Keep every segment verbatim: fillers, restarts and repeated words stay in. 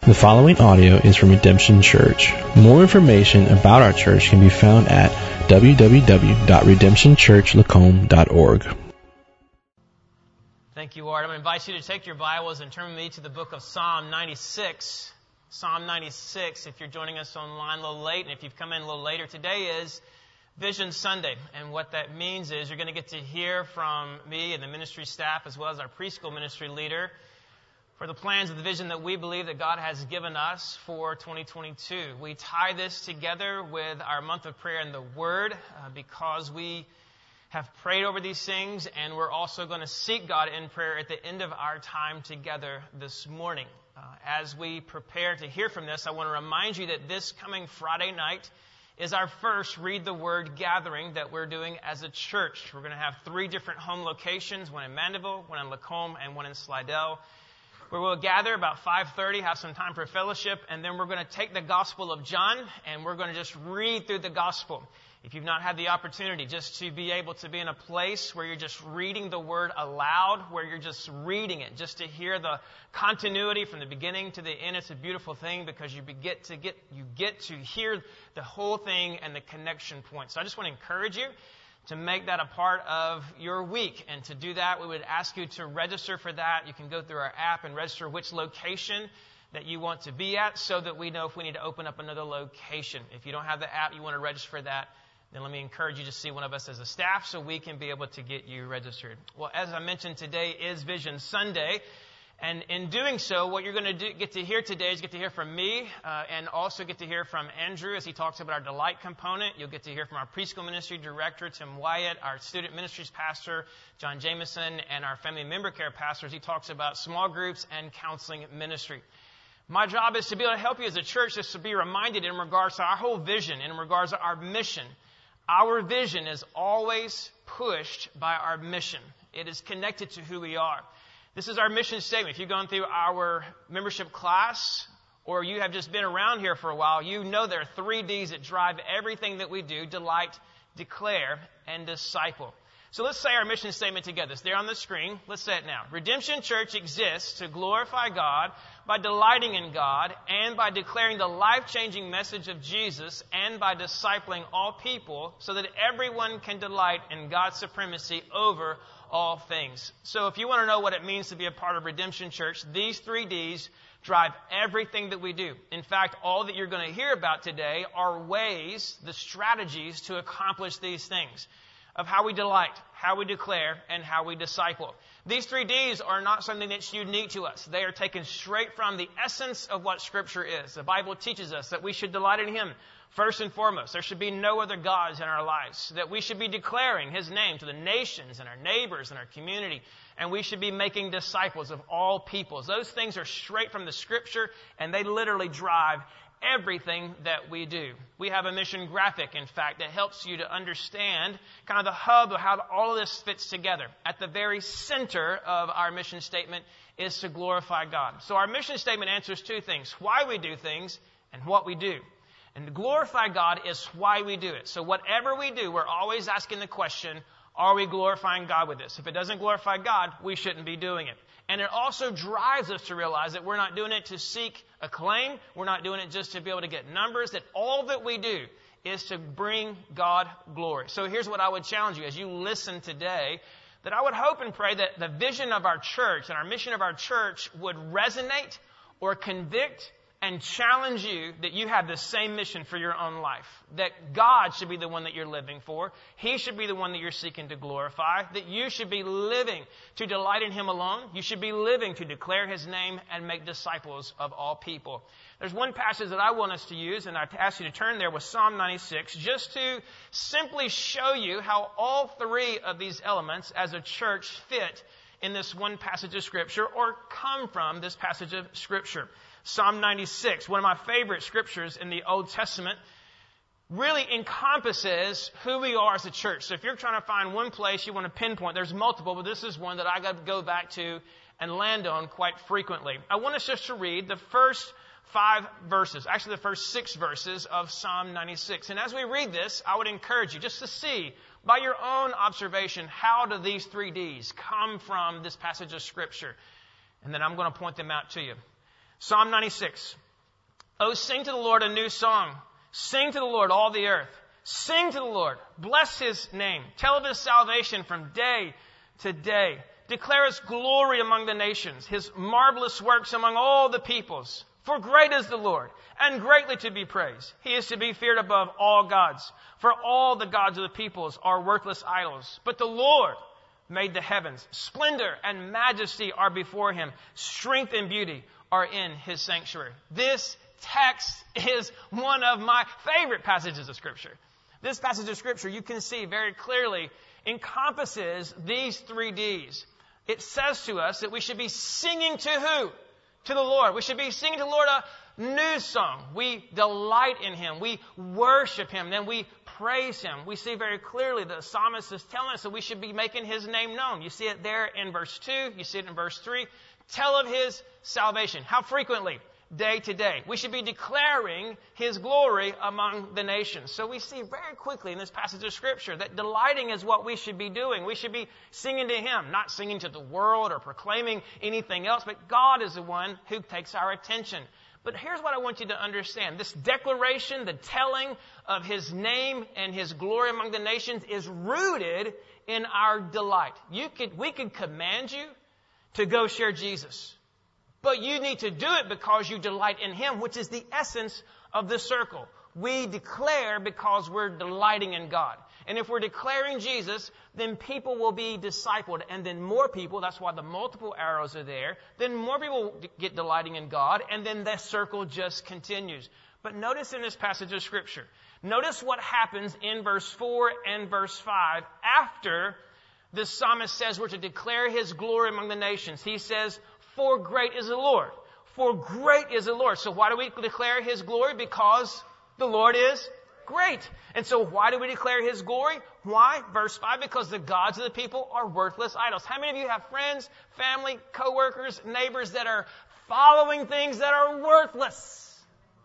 The following audio is from Redemption Church. More information about our church can be found at w w w dot redemption church lacombe dot org. Thank you, Art. I'm going to invite you to take your Bibles and turn with me to the book of Psalm ninety-six. Psalm ninety-six, if you're joining us online a little late, and if you've come in a little later, today is Vision Sunday. And what that means is you're going to get to hear from me and the ministry staff, as well as our preschool ministry leader, for the plans of the vision that we believe that God has given us for twenty twenty-two. We tie this together with our month of prayer in the Word uh, because we have prayed over these things, and we're also going to seek God in prayer at the end of our time together this morning. Uh, as we prepare to hear from this, I want to remind you that this coming Friday night is our first Read the Word gathering that we're doing as a church. We're going to have three different home locations, one in Mandeville, one in Lacombe, and one in Slidell, where we'll gather about five thirty, have some time for fellowship, and then we're going to take the Gospel of John, and we're going to just read through the Gospel. If you've not had the opportunity just to be able to be in a place where you're just reading the Word aloud, where you're just reading it, just to hear the continuity from the beginning to the end, it's a beautiful thing because you get to get you get to hear the whole thing and the connection point. So I just want to encourage you to make that a part of your week. And to do that, we would ask you to register for that. You can go through our app and register which location that you want to be at so that we know if we need to open up another location. If you don't have the app, you want to register for that, then let me encourage you to see one of us as a staff so we can be able to get you registered. Well, as I mentioned, today is Vision Sunday. And in doing so, what you're going to do, get to hear today is get to hear from me uh, and also get to hear from Andrew as he talks about our delight component. You'll get to hear from our preschool ministry director, Tim Wyatt, our student ministries pastor, John Jameson, and our family member care pastor as he talks about small groups and counseling ministry. My job is to be able to help you as a church, just to be reminded in regards to our whole vision, in regards to our mission. Our vision is always pushed by our mission. It is connected to who we are. This is our mission statement. If you've gone through our membership class or you have just been around here for a while, you know there are three D's that drive everything that we do: delight, declare, and disciple. So let's say our mission statement together. It's there on the screen. Let's say it now. Redemption Church exists to glorify God by delighting in God and by declaring the life-changing message of Jesus and by discipling all people so that everyone can delight in God's supremacy over all things. So if you want to know what it means to be a part of Redemption Church, these three D's drive everything that we do. In fact, all that you're going to hear about today are ways, the strategies to accomplish these things, of how we delight, how we declare, and how we disciple. These three D's are not something that's unique to us. They are taken straight from the essence of what Scripture is. The Bible teaches us that we should delight in Him first and foremost. There should be no other gods in our lives. That we should be declaring His name to the nations and our neighbors and our community. And we should be making disciples of all peoples. Those things are straight from the Scripture, and they literally drive everything that we do. We have a mission graphic, in fact, that helps you to understand kind of the hub of how all of this fits together. At the very center of our mission statement is to glorify God. So our mission statement answers two things: why we do things and what we do. And to glorify God is why we do it. So whatever we do, we're always asking the question, are we glorifying God with this? If it doesn't glorify God, we shouldn't be doing it. And it also drives us to realize that we're not doing it to seek acclaim. We're not doing it just to be able to get numbers. That all that we do is to bring God glory. So here's what I would challenge you as you listen today, that I would hope and pray that the vision of our church and our mission of our church would resonate or convict and challenge you that you have the same mission for your own life. That God should be the one that you're living for. He should be the one that you're seeking to glorify. That you should be living to delight in Him alone. You should be living to declare His name and make disciples of all people. There's one passage that I want us to use, and I ask you to turn there, with Psalm ninety-six, just to simply show you how all three of these elements as a church fit in this one passage of Scripture or come from this passage of Scripture. Psalm ninety-six, one of my favorite scriptures in the Old Testament, really encompasses who we are as a church. So if you're trying to find one place you want to pinpoint, there's multiple, but this is one that I got to go back to and land on quite frequently. I want us just to read the first five verses, actually the first six verses of Psalm ninety-six. And as we read this, I would encourage you just to see by your own observation, how do these three D's come from this passage of Scripture? And then I'm going to point them out to you. Psalm ninety-six. Oh, sing to the Lord a new song. Sing to the Lord, all the earth. Sing to the Lord. Bless His name. Tell of His salvation from day to day. Declare His glory among the nations, His marvelous works among all the peoples. For great is the Lord, and greatly to be praised. He is to be feared above all gods. For all the gods of the peoples are worthless idols. But the Lord made the heavens. Splendor and majesty are before Him. Strength and beauty are in His sanctuary. This text is one of my favorite passages of Scripture. This passage of Scripture, you can see very clearly, encompasses these three D's. It says to us that we should be singing to who? To the Lord. We should be singing to the Lord a new song. We delight in Him. We worship Him. Then we praise Him. We see very clearly the psalmist is telling us that we should be making His name known. You see it there in verse two. You see it in verse three. Tell of His salvation. How frequently? Day to day. We should be declaring His glory among the nations. So we see very quickly in this passage of Scripture that delighting is what we should be doing. We should be singing to Him, not singing to the world or proclaiming anything else, but God is the one who takes our attention. But here's what I want you to understand. This declaration, the telling of His name and His glory among the nations is rooted in our delight. You could, we could command you to go share Jesus. But you need to do it because you delight in Him, which is the essence of the circle. We declare because we're delighting in God. And if we're declaring Jesus, then people will be discipled. And then more people, that's why the multiple arrows are there, then more people get delighting in God. And then the circle just continues. But notice in this passage of Scripture, notice what happens in verse four and verse five after the psalmist says we're to declare His glory among the nations. He says, for great is the Lord. For great is the Lord. So why do we declare His glory? Because the Lord is great. And so why do we declare His glory? Why? Verse five, because the gods of the people are worthless idols. How many of you have friends, family, coworkers, neighbors that are following things that are worthless?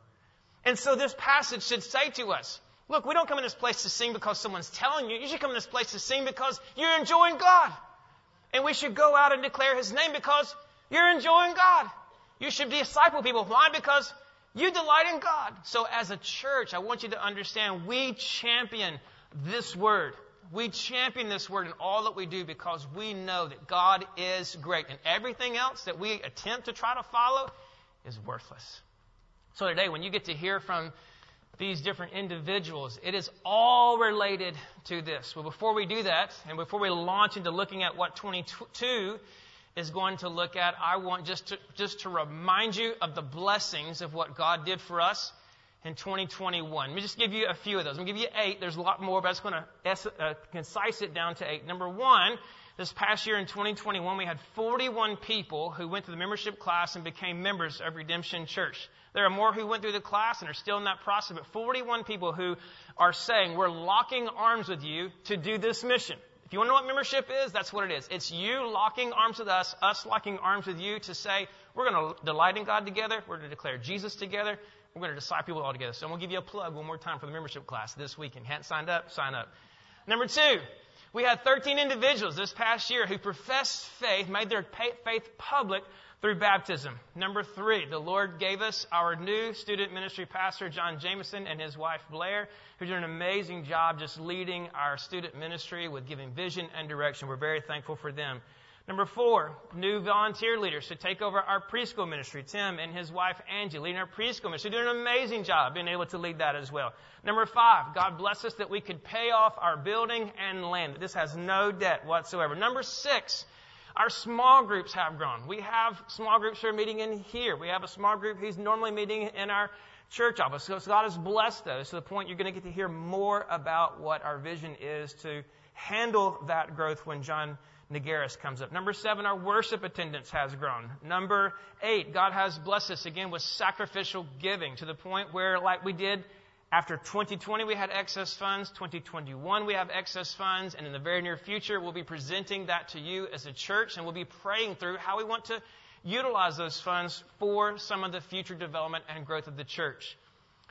And so this passage should say to us, look, we don't come in this place to sing because someone's telling you. You should come in this place to sing because you're enjoying God. And we should go out and declare His name because you're enjoying God. You should disciple people. Why? Because you delight in God. So as a church, I want you to understand we champion this word. We champion this word in all that we do because we know that God is great. And everything else that we attempt to try to follow is worthless. So today, when you get to hear from these different individuals, it is all related to this. Well, before we do that, and before we launch into looking at what twenty-two is going to look at, I want just to, just to remind you of the blessings of what God did for us in twenty twenty-one. Let me just give you a few of those. I'm going to give you eight. There's a lot more, but I'm just going to uh, concise it down to eight. Number one, this past year in twenty twenty-one, we had forty-one people who went through the membership class and became members of Redemption Church. There are more who went through the class and are still in that process, but forty-one people who are saying, we're locking arms with you to do this mission. If you want to know what membership is, that's what it is. It's you locking arms with us, us locking arms with you to say, we're going to delight in God together, we're going to declare Jesus together, we're going to disciple people all together. So I'm going to give you a plug one more time for the membership class this weekend. Hadn't signed up? Sign up. Number two, we had thirteen individuals this past year who professed faith, made their faith public through baptism. Number three, the Lord gave us our new student ministry pastor, John Jameson, and his wife, Blair, who did an amazing job just leading our student ministry with giving vision and direction. We're very thankful for them. Number four, new volunteer leaders to take over our preschool ministry. Tim and his wife, Angie, leading our preschool ministry, doing an amazing job being able to lead that as well. Number five, God bless us that we could pay off our building and land. This has no debt whatsoever. Number six, our small groups have grown. We have small groups who are meeting in here. We have a small group who's normally meeting in our church office. So God has blessed those to the point you're going to get to hear more about what our vision is to handle that growth when John Nagaris comes up. Number seven, our worship attendance has grown. Number eight, God has blessed us again with sacrificial giving to the point where, like we did after twenty twenty, we had excess funds. twenty twenty-one, we have excess funds. And in the very near future, we'll be presenting that to you as a church. And we'll be praying through how we want to utilize those funds for some of the future development and growth of the church.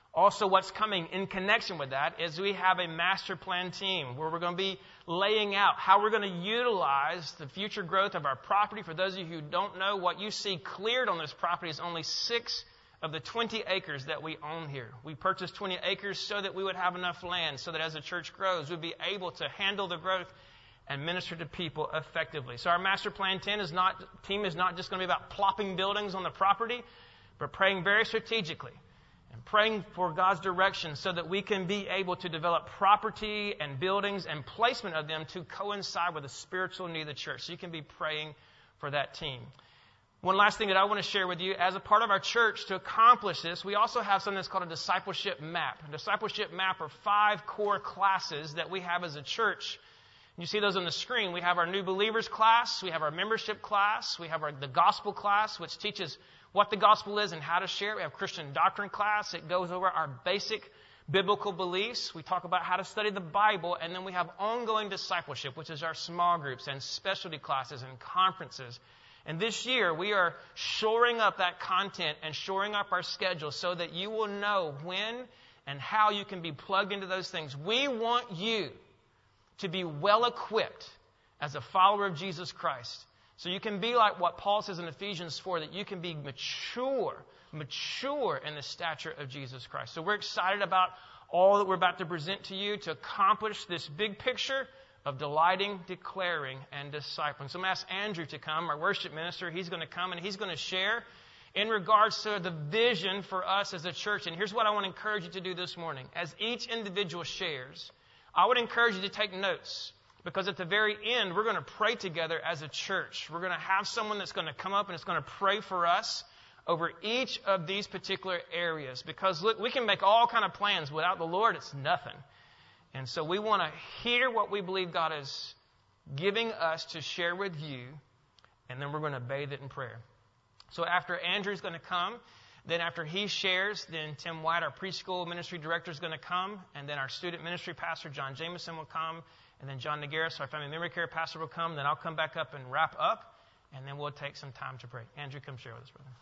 Also, what's coming in connection with that is we have a master plan team where we're going to be laying out how we're going to utilize the future growth of our property. For those of you who don't know, what you see cleared on this property is only six of the twenty acres that we own here. We purchased twenty acres so that we would have enough land so that as the church grows, we'd be able to handle the growth and minister to people effectively. So our master plan team is not, team is not just going to be about plopping buildings on the property, but praying very strategically and praying for God's direction so that we can be able to develop property and buildings and placement of them to coincide with the spiritual need of the church. So you can be praying for that team. One last thing that I want to share with you, as a part of our church to accomplish this, we also have something that's called a discipleship map. A discipleship map are five core classes that we have as a church. You see those on the screen. We have our new believers class, we have our membership class, we have our, the gospel class, which teaches what the gospel is and how to share it. We have Christian doctrine class. It goes over our basic biblical beliefs. We talk about how to study the Bible. And then we have ongoing discipleship, which is our small groups and specialty classes and conferences. And this year, we are shoring up that content and shoring up our schedule so that you will know when and how you can be plugged into those things. We want you to be well equipped as a follower of Jesus Christ. So you can be like what Paul says in Ephesians four, that you can be mature, mature in the stature of Jesus Christ. So we're excited about all that we're about to present to you to accomplish this big picture of delighting, declaring, and discipling. So I'm going to ask Andrew to come, our worship minister. He's going to come and he's going to share in regards to the vision for us as a church. And here's what I want to encourage you to do this morning. As each individual shares, I would encourage you to take notes. Because at the very end, we're going to pray together as a church. We're going to have someone that's going to come up and it's going to pray for us over each of these particular areas. Because look, we can make all kind of plans. Without the Lord, it's nothing. And so we want to hear what we believe God is giving us to share with you. And then we're going to bathe it in prayer. So after Andrew's going to come, then after he shares, then Tim White, our preschool ministry director, is going to come. And then our student ministry pastor, John Jameson, will come. And then John Nagaris, our family memory care pastor, will come. Then I'll come back up and wrap up. And then we'll take some time to pray. Andrew, come share with us, brother.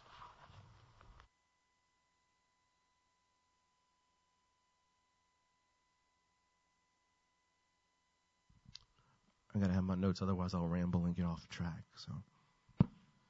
I got to have my notes, otherwise I'll ramble and get off track. So,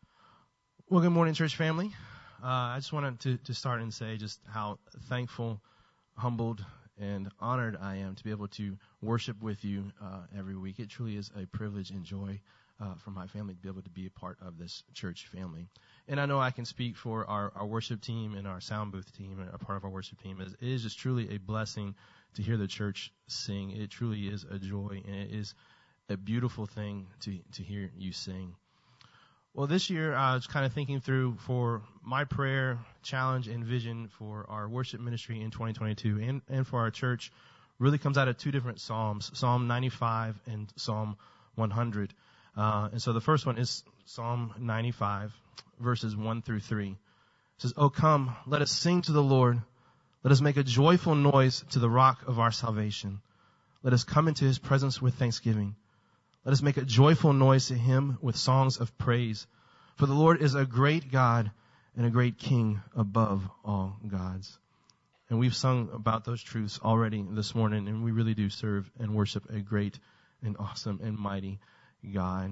well, good morning, church family. Uh, I just wanted to, to start and say just how thankful, humbled, and honored I am to be able to worship with you uh, every week. It truly is a privilege and joy uh, for my family to be able to be a part of this church family. And I know I can speak for our, our worship team and our sound booth team, and a part of our worship team. It is just truly a blessing to hear the church sing. It truly is a joy, and it is a beautiful thing to, to hear you sing. Well, this year I was kind of thinking through for my prayer, challenge, and vision for our worship ministry in twenty twenty-two and, and for our church really comes out of two different Psalms, Psalm ninety-five and Psalm one hundred. Uh, and so the first one is Psalm ninety-five, verses one through three. It says, "O come, let us sing to the Lord. Let us make a joyful noise to the rock of our salvation. Let us come into his presence with thanksgiving. Let us make a joyful noise to him with songs of praise. For the Lord is a great God and a great King above all gods." And we've sung about those truths already this morning, and we really do serve and worship a great and awesome and mighty God.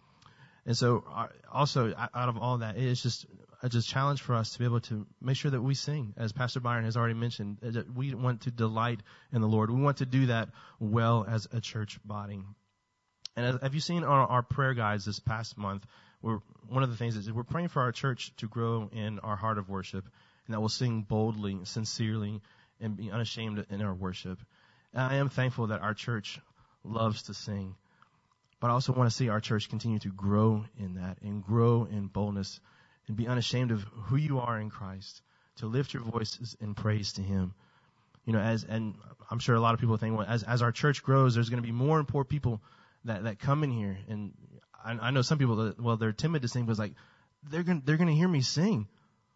And so also out of all that, it's just a just challenge for us to be able to make sure that we sing. As Pastor Byron has already mentioned, that we want to delight in the Lord. We want to do that well as a church body. And as, have you seen our, our prayer guides this past month? We're, one of the things is we're praying for our church to grow in our heart of worship, and that we'll sing boldly, sincerely, and be unashamed in our worship. And I am thankful that our church loves to sing, but I also want to see our church continue to grow in that and grow in boldness and be unashamed of who you are in Christ, to lift your voices in praise to him. You know, as and I'm sure a lot of people think, well, as as our church grows, there's going to be more and more people that, that come in here. And I, I know some people that, well, they're timid to sing, but it's like, they're going they're going to hear me sing.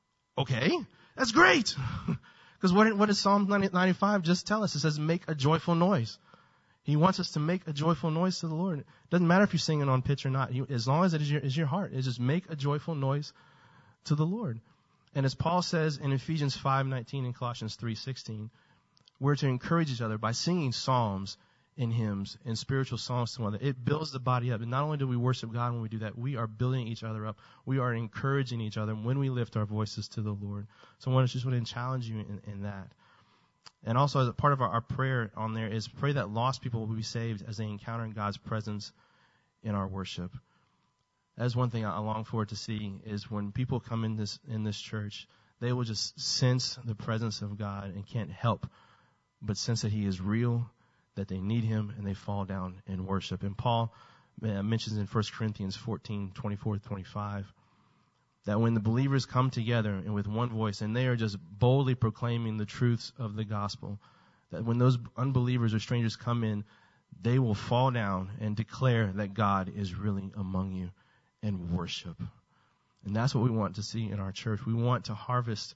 Okay, that's great. Because what, what does Psalm ninety-five just tell us? It says, make a joyful noise. He wants us to make a joyful noise to the Lord. It doesn't matter if you're singing on pitch or not. He, as long as it is your, is your heart, it's just make a joyful noise to the Lord. And as Paul says in Ephesians five nineteen and Colossians three sixteen, we're to encourage each other by singing psalms and hymns and spiritual songs to one another. It builds the body up. And not only do we worship God when we do that, we are building each other up. We are encouraging each other when we lift our voices to the Lord. So I want to just want to challenge you in, in that. And also, as a part of our, our prayer on there is pray that lost people will be saved as they encounter God's presence in our worship. That's one thing I long forward to see is when people come in this in this church, they will just sense the presence of God and can't help but sense that he is real, that they need him, and they fall down in worship. And Paul uh, mentions in First Corinthians fourteen twenty-four to twenty-five that when the believers come together and with one voice and they are just boldly proclaiming the truths of the gospel, that when those unbelievers or strangers come in, they will fall down and declare that God is really among you and worship. And that's what we want to see in our church. We want to harvest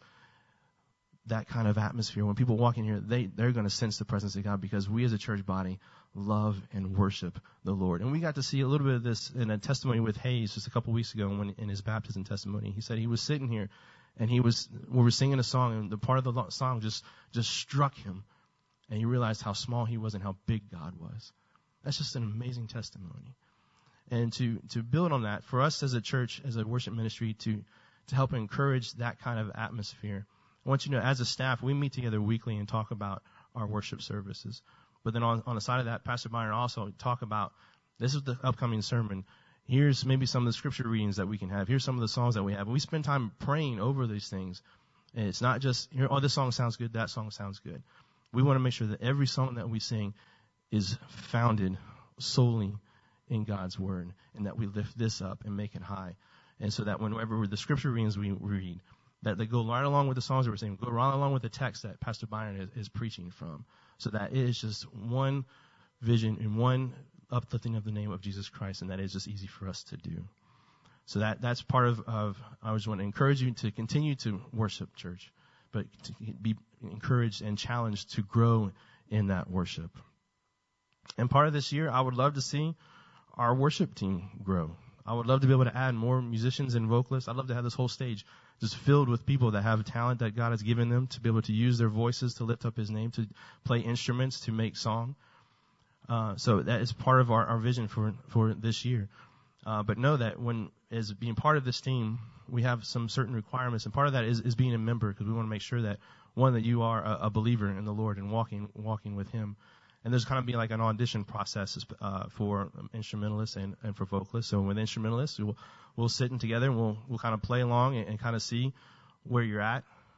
that kind of atmosphere. When people walk in here, they, they're going to sense the presence of God because we as a church body love and worship the Lord. And we got to see a little bit of this in a testimony with Hayes just a couple weeks ago when in his baptism testimony. He said he was sitting here and he was, we were singing a song and the part of the song just, just struck him. And he realized how small he was and how big God was. That's just an amazing testimony. And to, to build on that, for us as a church, as a worship ministry, to, to help encourage that kind of atmosphere, I want you to know, as a staff, we meet together weekly and talk about our worship services. But then on, on the side of that, Pastor Byron also talk about, this is the upcoming sermon. Here's maybe some of the scripture readings that we can have. Here's some of the songs that we have. And we spend time praying over these things. And it's not just, here, oh, this song sounds good, that song sounds good. We want to make sure that every song that we sing is founded solely in God's word, and that we lift this up and make it high. And so that whenever the scripture readings we read, that they go right along with the songs that we're singing, go right along with the text that Pastor Byron is, is preaching from, so that it is just one vision and one uplifting of the name of Jesus Christ, and that is just easy for us to do. So that that's part of, of I just want to encourage you to continue to worship, church, but to be encouraged and challenged to grow in that worship. And part of this year, I would love to see our worship team grow. I would love to be able to add more musicians and vocalists. I'd love to have this whole stage just filled with people that have talent that God has given them to be able to use their voices to lift up his name, to play instruments, to make song. Uh, so that is part of our, our vision for, for this year. Uh, but know that when, as being part of this team, we have some certain requirements, and part of that is, is being a member, because we want to make sure that, one, that you are a, a believer in the Lord and walking, walking with him. And there's kind of be like an audition process uh, for instrumentalists and, and for vocalists. So with instrumentalists, we'll, we'll sit in together and we'll we'll kind of play along and, and kind of see where you're at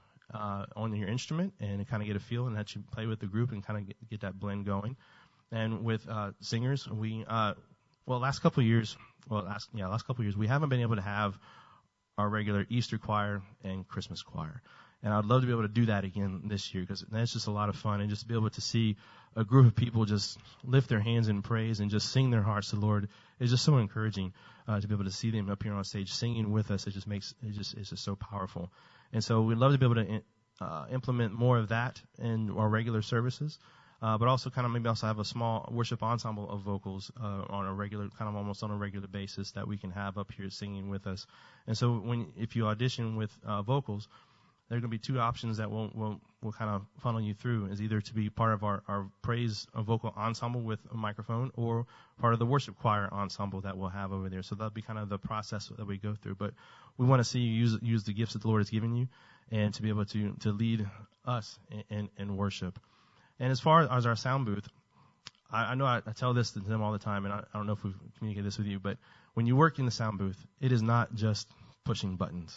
uh, on your instrument and kind of get a feel, and that you play with the group and kind of get, get that blend going. And with uh, singers, we uh, well last couple of years, well last yeah last couple of years, we haven't been able to have our regular Easter choir and Christmas choir. And I'd love to be able to do that again this year, because that's just a lot of fun, and just to be able to see a group of people just lift their hands in praise and just sing their hearts to the Lord is just so encouraging uh, to be able to see them up here on stage singing with us. It just makes it just it's just so powerful. And so we'd love to be able to uh, implement more of that in our regular services, uh, but also kind of maybe also have a small worship ensemble of vocals uh, on a regular, kind of almost on a regular basis that we can have up here singing with us. And so when if you audition with uh, vocals, there are going to be two options that we'll, we'll, we'll kind of funnel you through, is either to be part of our, our praise vocal ensemble with a microphone, or part of the worship choir ensemble that we'll have over there. So that'll be kind of the process that we go through. But we want to see you use, use the gifts that the Lord has given you, and to be able to, to lead us in, in, in worship. And as far as our sound booth, I, I know I, I tell this to them all the time, and I, I don't know if we've communicated this with you, but when you work in the sound booth, it is not just pushing buttons.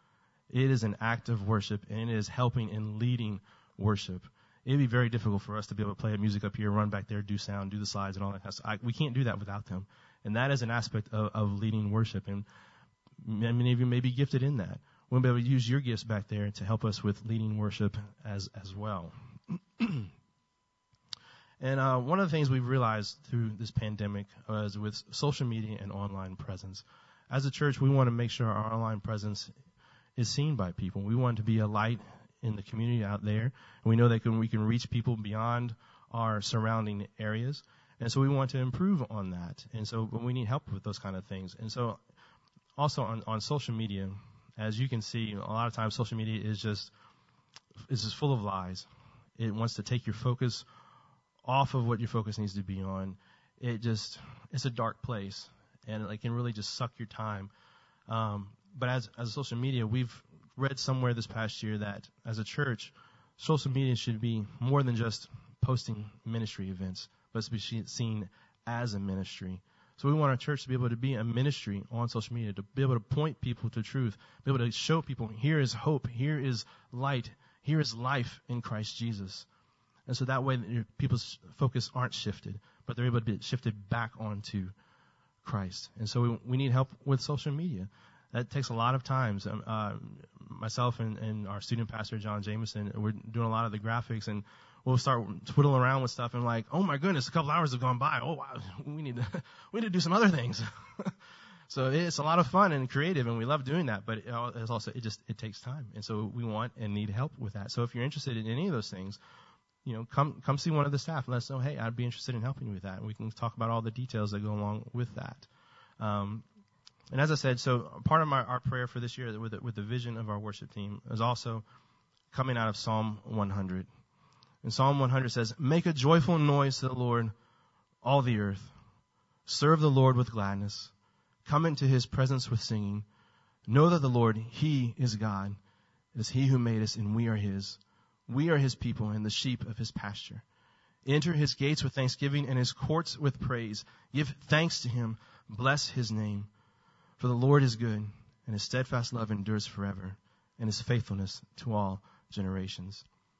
It is an act of worship, and it is helping and leading worship. It'd be very difficult for us to be able to play music up here, run back there, do sound, do the slides, and all that kind of stuff. I, we can't do that without them. And that is an aspect of, of leading worship. And many of you may be gifted in that. We'll be able to use your gifts back there to help us with leading worship as as well. And uh, one of the things we've realized through this pandemic is with social media and online presence. As a church, we want to make sure our online presence is seen by people. We want to be a light in the community out there. And we know that can, we can reach people beyond our surrounding areas. And so we want to improve on that. And so but we need help with those kind of things. And so also on, on social media, as you can see, a lot of times social media is just is just full of lies. It wants to take your focus off of what your focus needs to be on. It just it's a dark place, and it can really just suck your time. Um, but as as social media, we've read somewhere this past year that as a church, social media should be more than just posting ministry events, but to be seen as a ministry. So we want our church to be able to be a ministry on social media, to be able to point people to truth, be able to show people here is hope, here is light, here is life in Christ Jesus. And so that way people's focus aren't shifted, but they're able to be shifted back onto Christ. And so we, we need help with social media. That takes a lot of times. Um, uh, myself and, and our student pastor, John Jameson, we're doing a lot of the graphics, and we'll start twiddling around with stuff and like, oh my goodness, a couple hours have gone by. Oh wow, we need to, we need to do some other things. So it's a lot of fun and creative, and we love doing that, but it's also, it just, it takes time. And so we want and need help with that. So if you're interested in any of those things, you know, come, come see one of the staff and let us know, hey, I'd be interested in helping you with that. And we can talk about all the details that go along with that. Um, And as I said, so part of my, our prayer for this year with the, with the vision of our worship team is also coming out of Psalm one hundred. And Psalm one hundred says, make a joyful noise to the Lord, all the earth. Serve the Lord with gladness. Come into his presence with singing. Know that the Lord, he is God. It is he who made us, and we are his. We are his people and the sheep of his pasture. Enter his gates with thanksgiving and his courts with praise. Give thanks to him. Bless his name. For the Lord is good, and his steadfast love endures forever, and his faithfulness to all generations.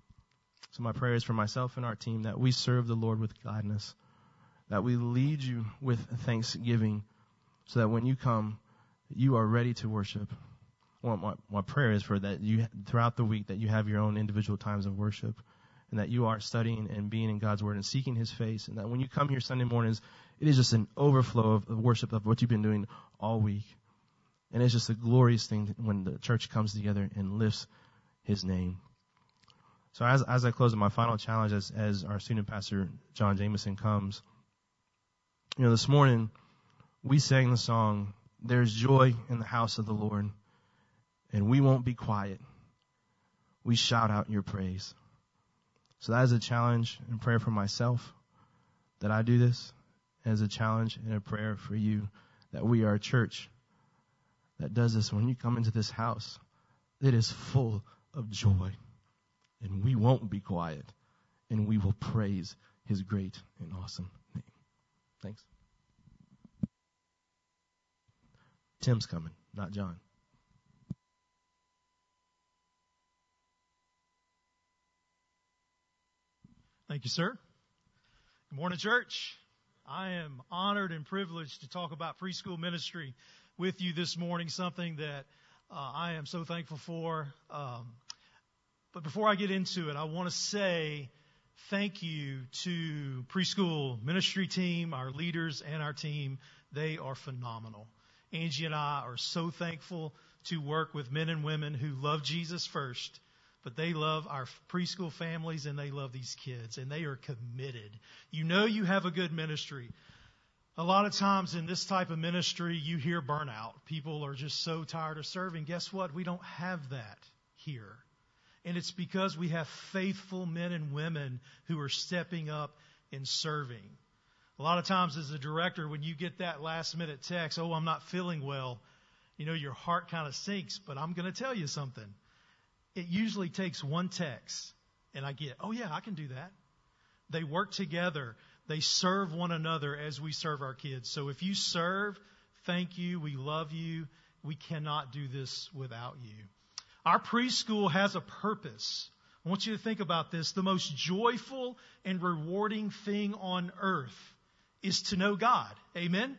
So my prayer is for myself and our team that we serve the Lord with gladness, that we lead you with thanksgiving, so that when you come, you are ready to worship. Well, my, my prayer is for that you, throughout the week, that you have your own individual times of worship, and that you are studying and being in God's Word and seeking his face, and that when you come here Sunday mornings, it is just an overflow of, of worship of what you've been doing all week. And it's just a glorious thing when the church comes together and lifts his name. So as as I close, my final challenge as, as our student pastor, John Jameson, comes, you know, this morning we sang the song, There's Joy in the House of the Lord, and we won't be quiet. We shout out your praise. So that is a challenge and prayer for myself that I do this, as a challenge and a prayer for you, that we are a church that does this. When you come into this house, it is full of joy, and we won't be quiet, and we will praise his great and awesome name. Thanks. Tim's coming, not John. Thank you, sir. Good morning, church. I am honored and privileged to talk about preschool ministry with you this morning, something that uh, I am so thankful for. Um, but before I get into it, I want to say thank you to preschool ministry team, our leaders, and our team. They are phenomenal. Angie and I are so thankful to work with men and women who love Jesus first, but they love our preschool families, and they love these kids, and they are committed. You know you have a good ministry. A lot of times in this type of ministry, you hear burnout. People are just so tired of serving. Guess what? We don't have that here. And it's because we have faithful men and women who are stepping up and serving. A lot of times as a director, when you get that last minute text, oh, I'm not feeling well, you know, your heart kind of sinks. But I'm going to tell you something. It usually takes one text, and I get, oh, yeah, I can do that. They work together. They serve one another as we serve our kids. So if you serve, thank you. We love you. We cannot do this without you. Our preschool has a purpose. I want you to think about this. The most joyful and rewarding thing on earth is to know God. Amen?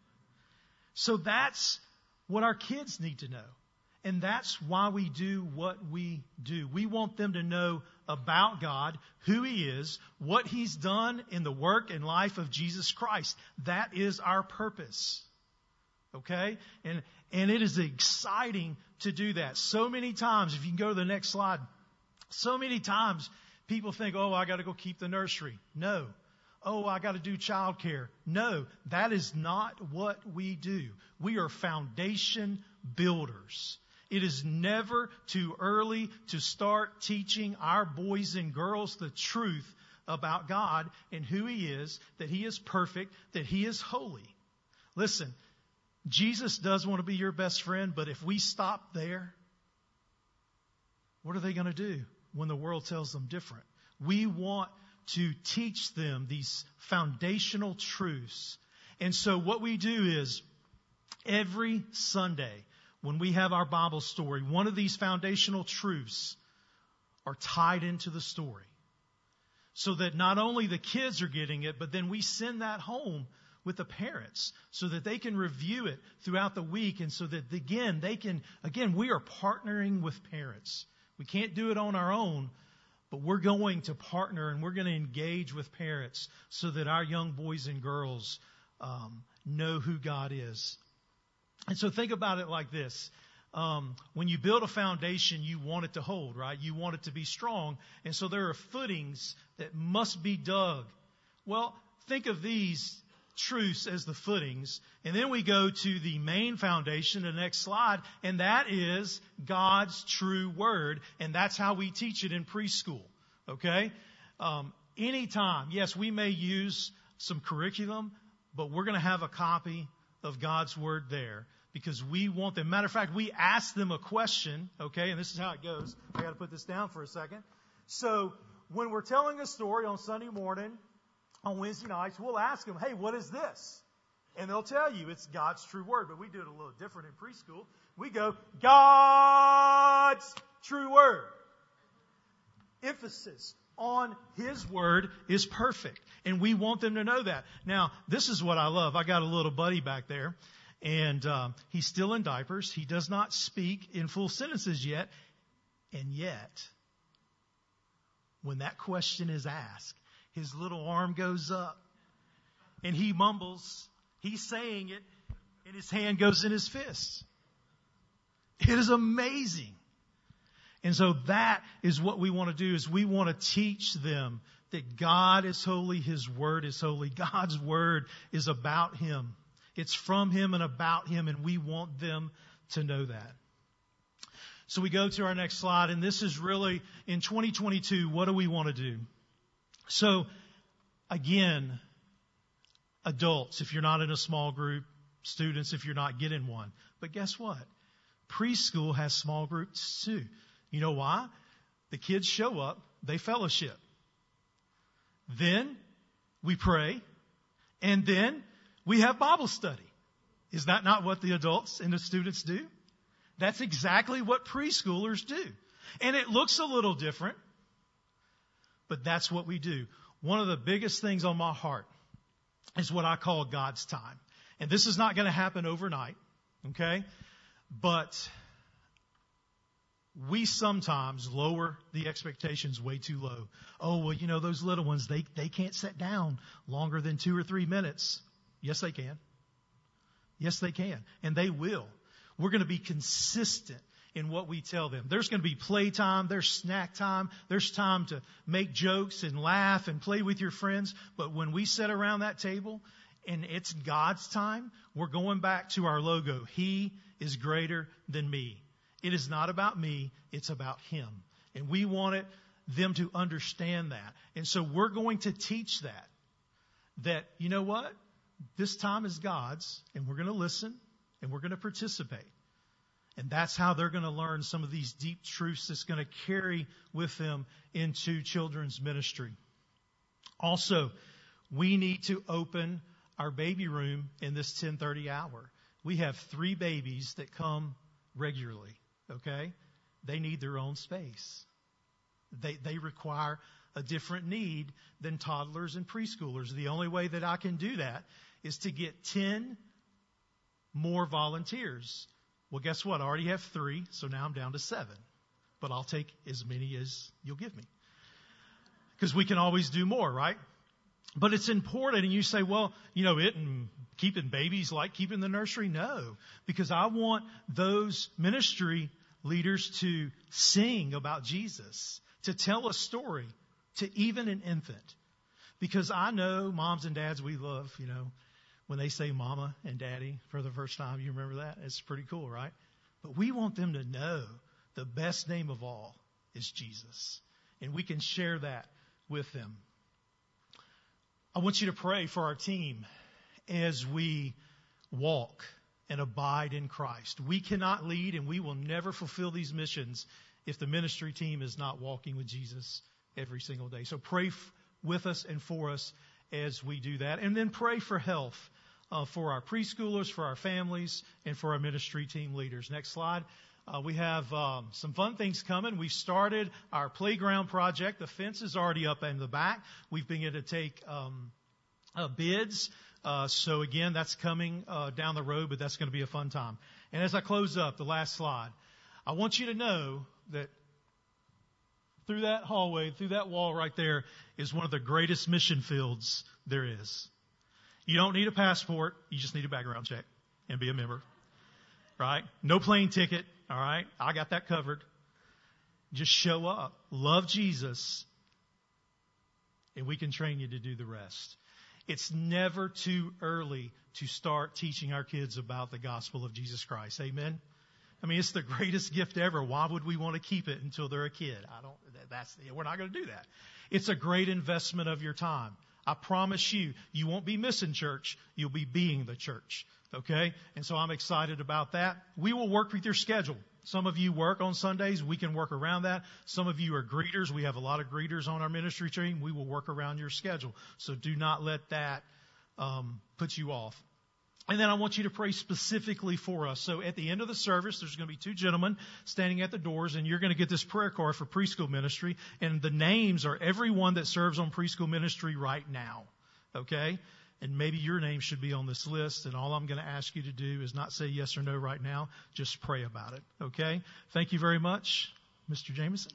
So that's what our kids need to know. And that's why we do what we do. We want them to know about God, who He is, what He's done in the work and life of Jesus Christ. That is our purpose. Okay? And and it is exciting to do that. So many times, if you can go to the next slide, so many times people think, oh, I got to go keep the nursery. No. Oh, I got to do childcare. No, that is not what we do. We are foundation builders. It is never too early to start teaching our boys and girls the truth about God and who He is, that He is perfect, that He is holy. Listen, Jesus does want to be your best friend, but if we stop there, what are they going to do when the world tells them different? We want to teach them these foundational truths. And so what we do is every Sunday when we have our Bible story, one of these foundational truths are tied into the story so that not only the kids are getting it, but then we send that home with the parents so that they can review it throughout the week and so that, again, they can, again, we are partnering with parents. We can't do it on our own, but we're going to partner and we're going to engage with parents so that our young boys and girls um, know who God is. And so think about it like this. Um, when you build a foundation, you want it to hold, right? You want it to be strong. And so there are footings that must be dug. Well, think of these truths as the footings. And then we go to the main foundation, the next slide, and that is God's true word. And that's how we teach it in preschool. Okay? Um, anytime, yes, we may use some curriculum, but we're going to have a copy of God's word there because we want them. Matter of fact, we ask them a question, okay, and this is how it goes. I got to put this down for a second. So when we're telling a story on Sunday morning, on Wednesday nights, we'll ask them, hey, what is this? And they'll tell you it's God's true word, but we do it a little different in preschool. We go, God's true word. Emphasis on His word is perfect. And we want them to know that. Now, this is what I love. I got a little buddy back there, and um, he's still in diapers. He does not speak in full sentences yet. And yet, when that question is asked, his little arm goes up, and he mumbles. He's saying it, and his hand goes in his fist. It is amazing. And so that is what we want to do, is we want to teach them that God is holy, His word is holy. God's word is about Him. It's from Him and about Him, and we want them to know that. So we go to our next slide, and this is really, in twenty twenty-two, what do we want to do? So, again, adults, if you're not in a small group, students, if you're not, get in one. But guess what? Preschool has small groups too. You know why? The kids show up, they fellowship. Then we pray, and then we have Bible study. Is that not what the adults and the students do? That's exactly what preschoolers do. And it looks a little different, but that's what we do. One of the biggest things on my heart is what I call God's time. And this is not going to happen overnight, okay? But we sometimes lower the expectations way too low. Oh, well, you know, those little ones, they, they can't sit down longer than two or three minutes. Yes, they can. Yes, they can. And they will. We're going to be consistent in what we tell them. There's going to be playtime. There's snack time. There's time to make jokes and laugh and play with your friends. But when we sit around that table and it's God's time, we're going back to our logo. He is greater than me. It is not about me. It's about Him. And we want it, them to understand that. And so we're going to teach that. That, you know what? This time is God's, and we're going to listen, and we're going to participate. And that's how they're going to learn some of these deep truths that's going to carry with them into children's ministry. Also, we need to open our baby room in this ten thirty hour. We have three babies that come regularly, okay? They need their own space. They, they require a different need than toddlers and preschoolers. The only way that I can do that is to get ten more volunteers. Well, guess what? I already have three, so now I'm down to seven. But I'll take as many as you'll give me. Because we can always do more, right? But it's important, and you say, well, you know, it and keeping babies like keeping the nursery? No, because I want those ministry leaders to sing about Jesus, to tell a story to even an infant. Because I know moms and dads, we love, you know, when they say mama and daddy for the first time. You remember that? It's pretty cool, right? But we want them to know the best name of all is Jesus. And we can share that with them. I want you to pray for our team as we walk and abide in Christ. We cannot lead and we will never fulfill these missions if the ministry team is not walking with Jesus every single day. So pray f- with us and for us as we do that. And then pray for health uh, for our preschoolers, for our families, and for our ministry team leaders. Next slide. Uh, we have um, some fun things coming. We've started our playground project. The fence is already up in the back. We've begun to take um, uh, bids. Uh, so again, that's coming uh, down the road, but that's going to be a fun time. And as I close up, the last slide, I want you to know that through that hallway, through that wall right there, is one of the greatest mission fields there is. You don't need a passport. You just need a background check and be a member. Right? No plane ticket. All right? I got that covered. Just show up. Love Jesus. And we can train you to do the rest. It's never too early to start teaching our kids about the gospel of Jesus Christ. Amen? I mean, it's the greatest gift ever. Why would we want to keep it until they're a kid? I don't, that's, we're not going to do that. It's a great investment of your time. I promise you, you won't be missing church. You'll be being the church. Okay? And so I'm excited about that. We will work with your schedule. Some of you work on Sundays. We can work around that. Some of you are greeters. We have a lot of greeters on our ministry team. We will work around your schedule. So do not let that um, put you off. And then I want you to pray specifically for us. So at the end of the service, there's going to be two gentlemen standing at the doors, and you're going to get this prayer card for preschool ministry. And the names are everyone that serves on preschool ministry right now. Okay? And maybe your name should be on this list. And all I'm going to ask you to do is not say yes or no right now. Just pray about it. Okay? Thank you very much, Mister Jameson.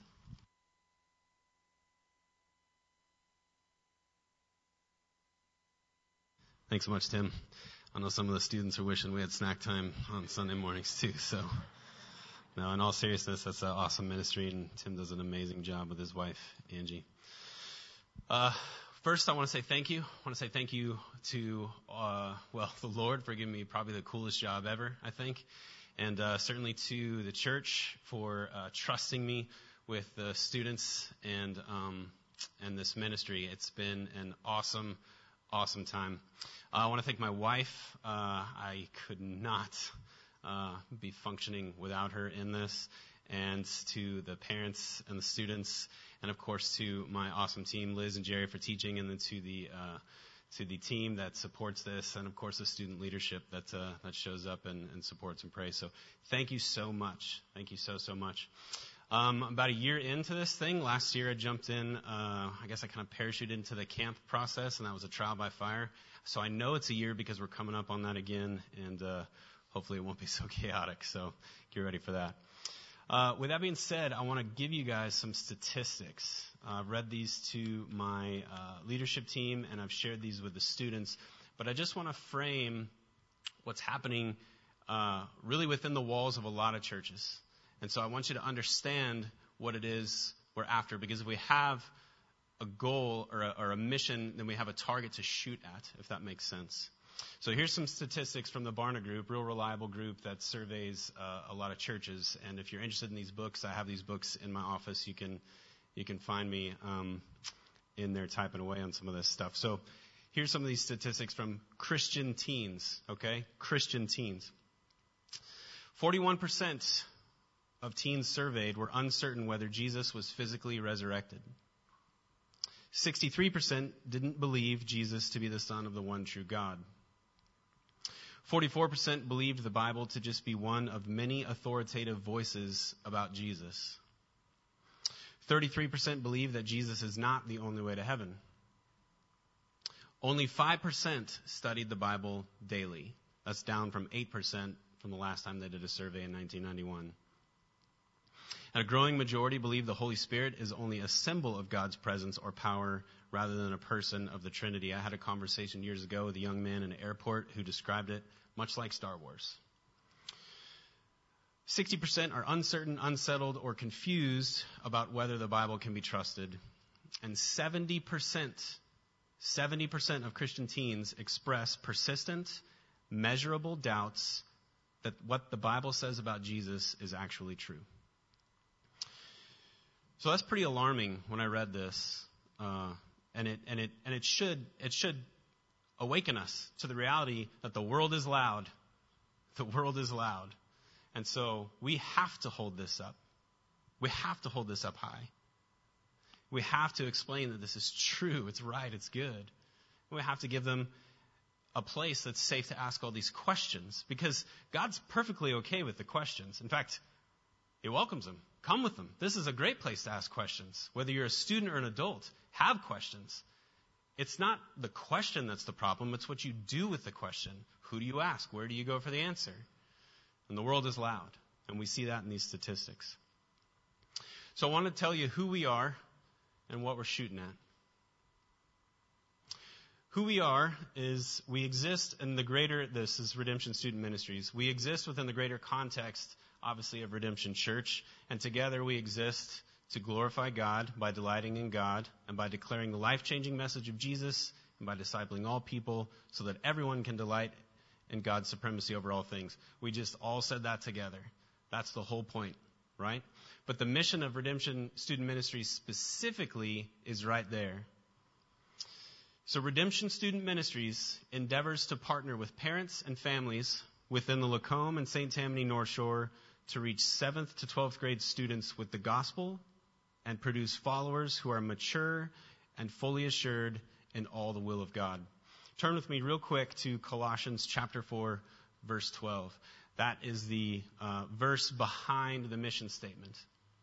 Thanks so much, Tim. I know some of the students are wishing we had snack time on Sunday mornings too. So, no, in all seriousness, that's an awesome ministry, and Tim does an amazing job with his wife, Angie. Uh, first, I want to say thank you. I want to say thank you to, uh, well, the Lord for giving me probably the coolest job ever, I think, and uh, certainly to the church for uh, trusting me with the students and um, and this ministry. It's been an awesome, awesome time. Uh, I want to thank my wife. Uh, I could not uh, be functioning without her in this. And to the parents and the students, and of course to my awesome team, Liz and Jerry, for teaching, and then to the uh, to the team that supports this, and of course the student leadership that uh, that shows up and, and supports and prays. So thank you so much. Thank you so so much. Um, about a year into this thing, last year I jumped in. Uh, I guess I kind of parachuted into the camp process, and that was a trial by fire. So I know it's a year because we're coming up on that again, and uh, hopefully it won't be so chaotic. So get ready for that. Uh, with that being said, I want to give you guys some statistics. Uh, I've read these to my uh, leadership team, and I've shared these with the students. But I just want to frame what's happening uh, really within the walls of a lot of churches. And so I want you to understand what it is we're after, because if we have a goal or a, or a mission, then we have a target to shoot at, if that makes sense. So here's some statistics from the Barna Group, real reliable group that surveys uh, a lot of churches. And if you're interested in these books, I have these books in my office. You can you can find me um, in there typing away on some of this stuff. So here's some of these statistics from Christian teens, okay? Christian teens. forty-one percent of teens surveyed were uncertain whether Jesus was physically resurrected. sixty-three percent didn't believe Jesus to be the Son of the one true God. forty-four percent believed the Bible to just be one of many authoritative voices about Jesus. thirty-three percent believe that Jesus is not the only way to heaven. Only five percent studied the Bible daily. That's down from eight percent from the last time they did a survey in nineteen ninety-one. And a growing majority believe the Holy Spirit is only a symbol of God's presence or power rather than a person of the Trinity. I had a conversation years ago with a young man in an airport who described it much like Star Wars. sixty percent are uncertain, unsettled, or confused about whether the Bible can be trusted. And seventy percent, seventy percent of Christian teens express persistent, measurable doubts that what the Bible says about Jesus is actually true. So that's pretty alarming when I read this, uh, and it and it and it should it should awaken us to the reality that the world is loud. The world is loud, and so we have to hold this up. We have to hold this up high. We have to explain that this is true, it's right, it's good. We have to give them a place that's safe to ask all these questions, because God's perfectly okay with the questions. In fact, He welcomes them. Come with them. This is a great place to ask questions. Whether you're a student or an adult, have questions. It's not the question that's the problem, it's what you do with the question. Who do you ask? Where do you go for the answer? And the world is loud, and we see that in these statistics. So I want to tell you who we are and what we're shooting at. Who we are is we exist in the greater, this is Redemption Student Ministries. We exist within the greater context, obviously, of Redemption Church. And together we exist to glorify God by delighting in God and by declaring the life-changing message of Jesus and by discipling all people so that everyone can delight in God's supremacy over all things. We just all said that together. That's the whole point, right? But the mission of Redemption Student Ministries specifically is right there. So Redemption Student Ministries endeavors to partner with parents and families within the Lacombe and Saint Tammany North Shore to reach seventh to twelfth grade students with the gospel and produce followers who are mature and fully assured in all the will of God. Turn with me real quick to Colossians chapter four, verse twelve. That is the uh, verse behind the mission statement.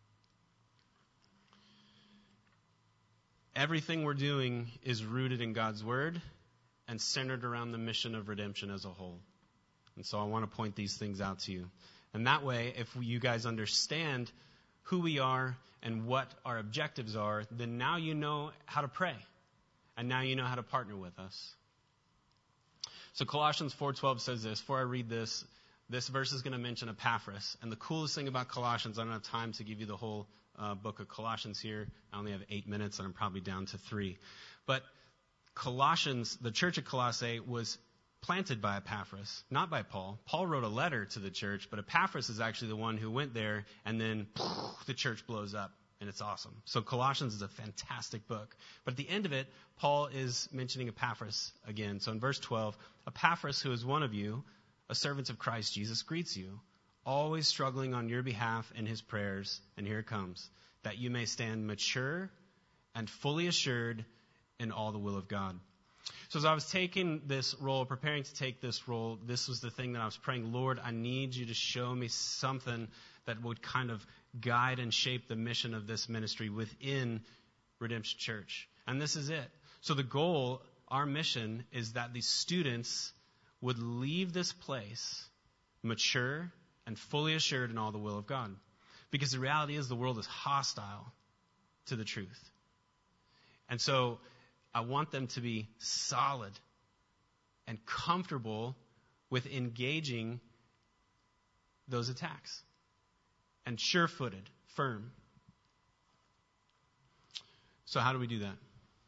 Everything we're doing is rooted in God's word and centered around the mission of redemption as a whole. And so I want to point these things out to you. And that way, if you guys understand who we are and what our objectives are, then now you know how to pray. And now you know how to partner with us. So Colossians four twelve says this. Before I read this, this verse is going to mention Epaphras. And the coolest thing about Colossians, I don't have time to give you the whole uh, book of Colossians here. I only have eight minutes, and I'm probably down to three. But Colossians, the church at Colossae, was planted by Epaphras, not by Paul. Paul wrote a letter to the church, but Epaphras is actually the one who went there, and then the church blows up, and it's awesome. So Colossians is a fantastic book. But at the end of it, Paul is mentioning Epaphras again. So in verse twelve, Epaphras, who is one of you, a servant of Christ Jesus, greets you, always struggling on your behalf in his prayers, and here it comes, that you may stand mature and fully assured in all the will of God. So as I was taking this role, preparing to take this role, this was the thing that I was praying, Lord, I need you to show me something that would kind of guide and shape the mission of this ministry within Redemption Church. And this is it. So the goal, our mission, is that these students would leave this place mature and fully assured in all the will of God. Because the reality is the world is hostile to the truth. And so I want them to be solid and comfortable with engaging those attacks. And sure-footed, firm. So how do we do that?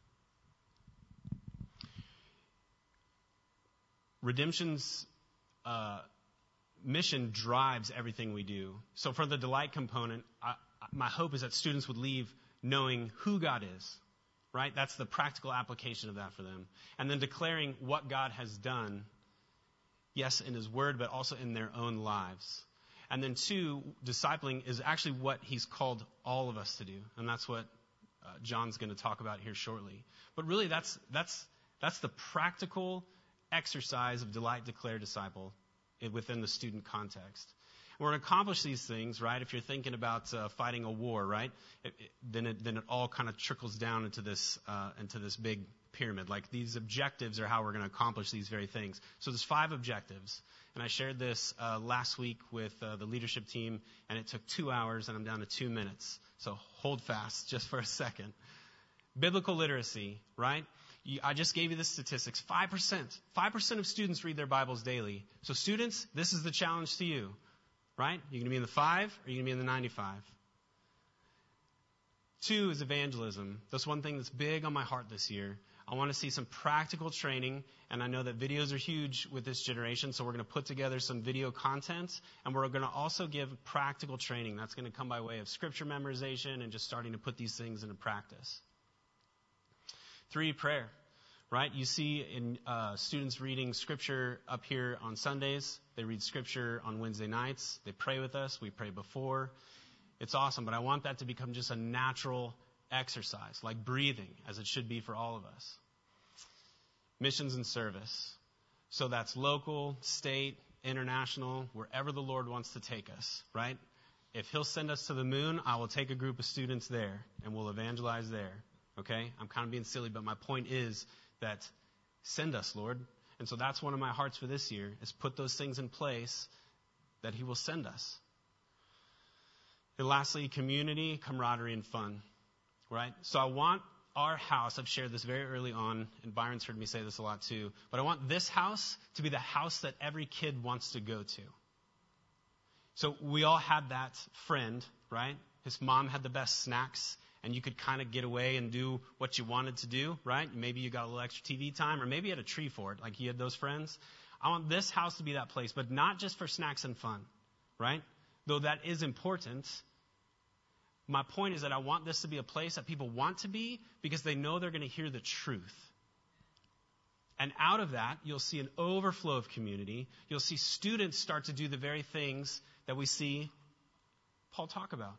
Redemption's uh, mission drives everything we do. So for the delight component, I, my hope is that students would leave knowing who God is. Right? That's the practical application of that for them. And then declaring what God has done, yes, in His Word, but also in their own lives. And then two, discipling is actually what He's called all of us to do. And that's what uh, John's going to talk about here shortly. But really, that's that's that's the practical exercise of delight, declare, disciple within the student context. We're going to accomplish these things, right? If you're thinking about uh, fighting a war, right? It, it, then it then it all kind of trickles down into this uh, into this big pyramid. Like these objectives are how we're going to accomplish these very things. So there's five objectives, and I shared this uh, last week with uh, the leadership team, and it took two hours, and I'm down to two minutes. So hold fast just for a second. Biblical literacy, right? You, I just gave you the statistics. Five percent, five percent of students read their Bibles daily. So students, this is the challenge to you. Right? You're going to be in the five or you're going to be in the ninety-five. Two is evangelism. That's one thing that's big on my heart this year. I want to see some practical training, and I know that videos are huge with this generation, so we're going to put together some video content, and we're going to also give practical training. That's going to come by way of scripture memorization and just starting to put these things into practice. Three, prayer, right? You see in uh, students reading scripture up here on Sundays. They read scripture on Wednesday nights. They pray with us. We pray before. It's awesome, but I want that to become just a natural exercise, like breathing, as it should be for all of us. Missions and service. So that's local, state, international, wherever the Lord wants to take us, right? If He'll send us to the moon, I will take a group of students there, and we'll evangelize there, okay? I'm kind of being silly, but my point is that send us, Lord. And so that's one of my hearts for this year, is put those things in place that He will send us. And lastly, community, camaraderie, and fun. Right? So I want our house, I've shared this very early on, and Byron's heard me say this a lot too, but I want this house to be the house that every kid wants to go to. So we all had that friend, right? His mom had the best snacks, and you could kind of get away and do what you wanted to do, right? Maybe you got a little extra T V time, or maybe you had a tree for it, like you had those friends. I want this house to be that place, but not just for snacks and fun, right? Though that is important. My point is that I want this to be a place that people want to be because they know they're going to hear the truth. And out of that, you'll see an overflow of community. You'll see students start to do the very things that we see Paul talk about.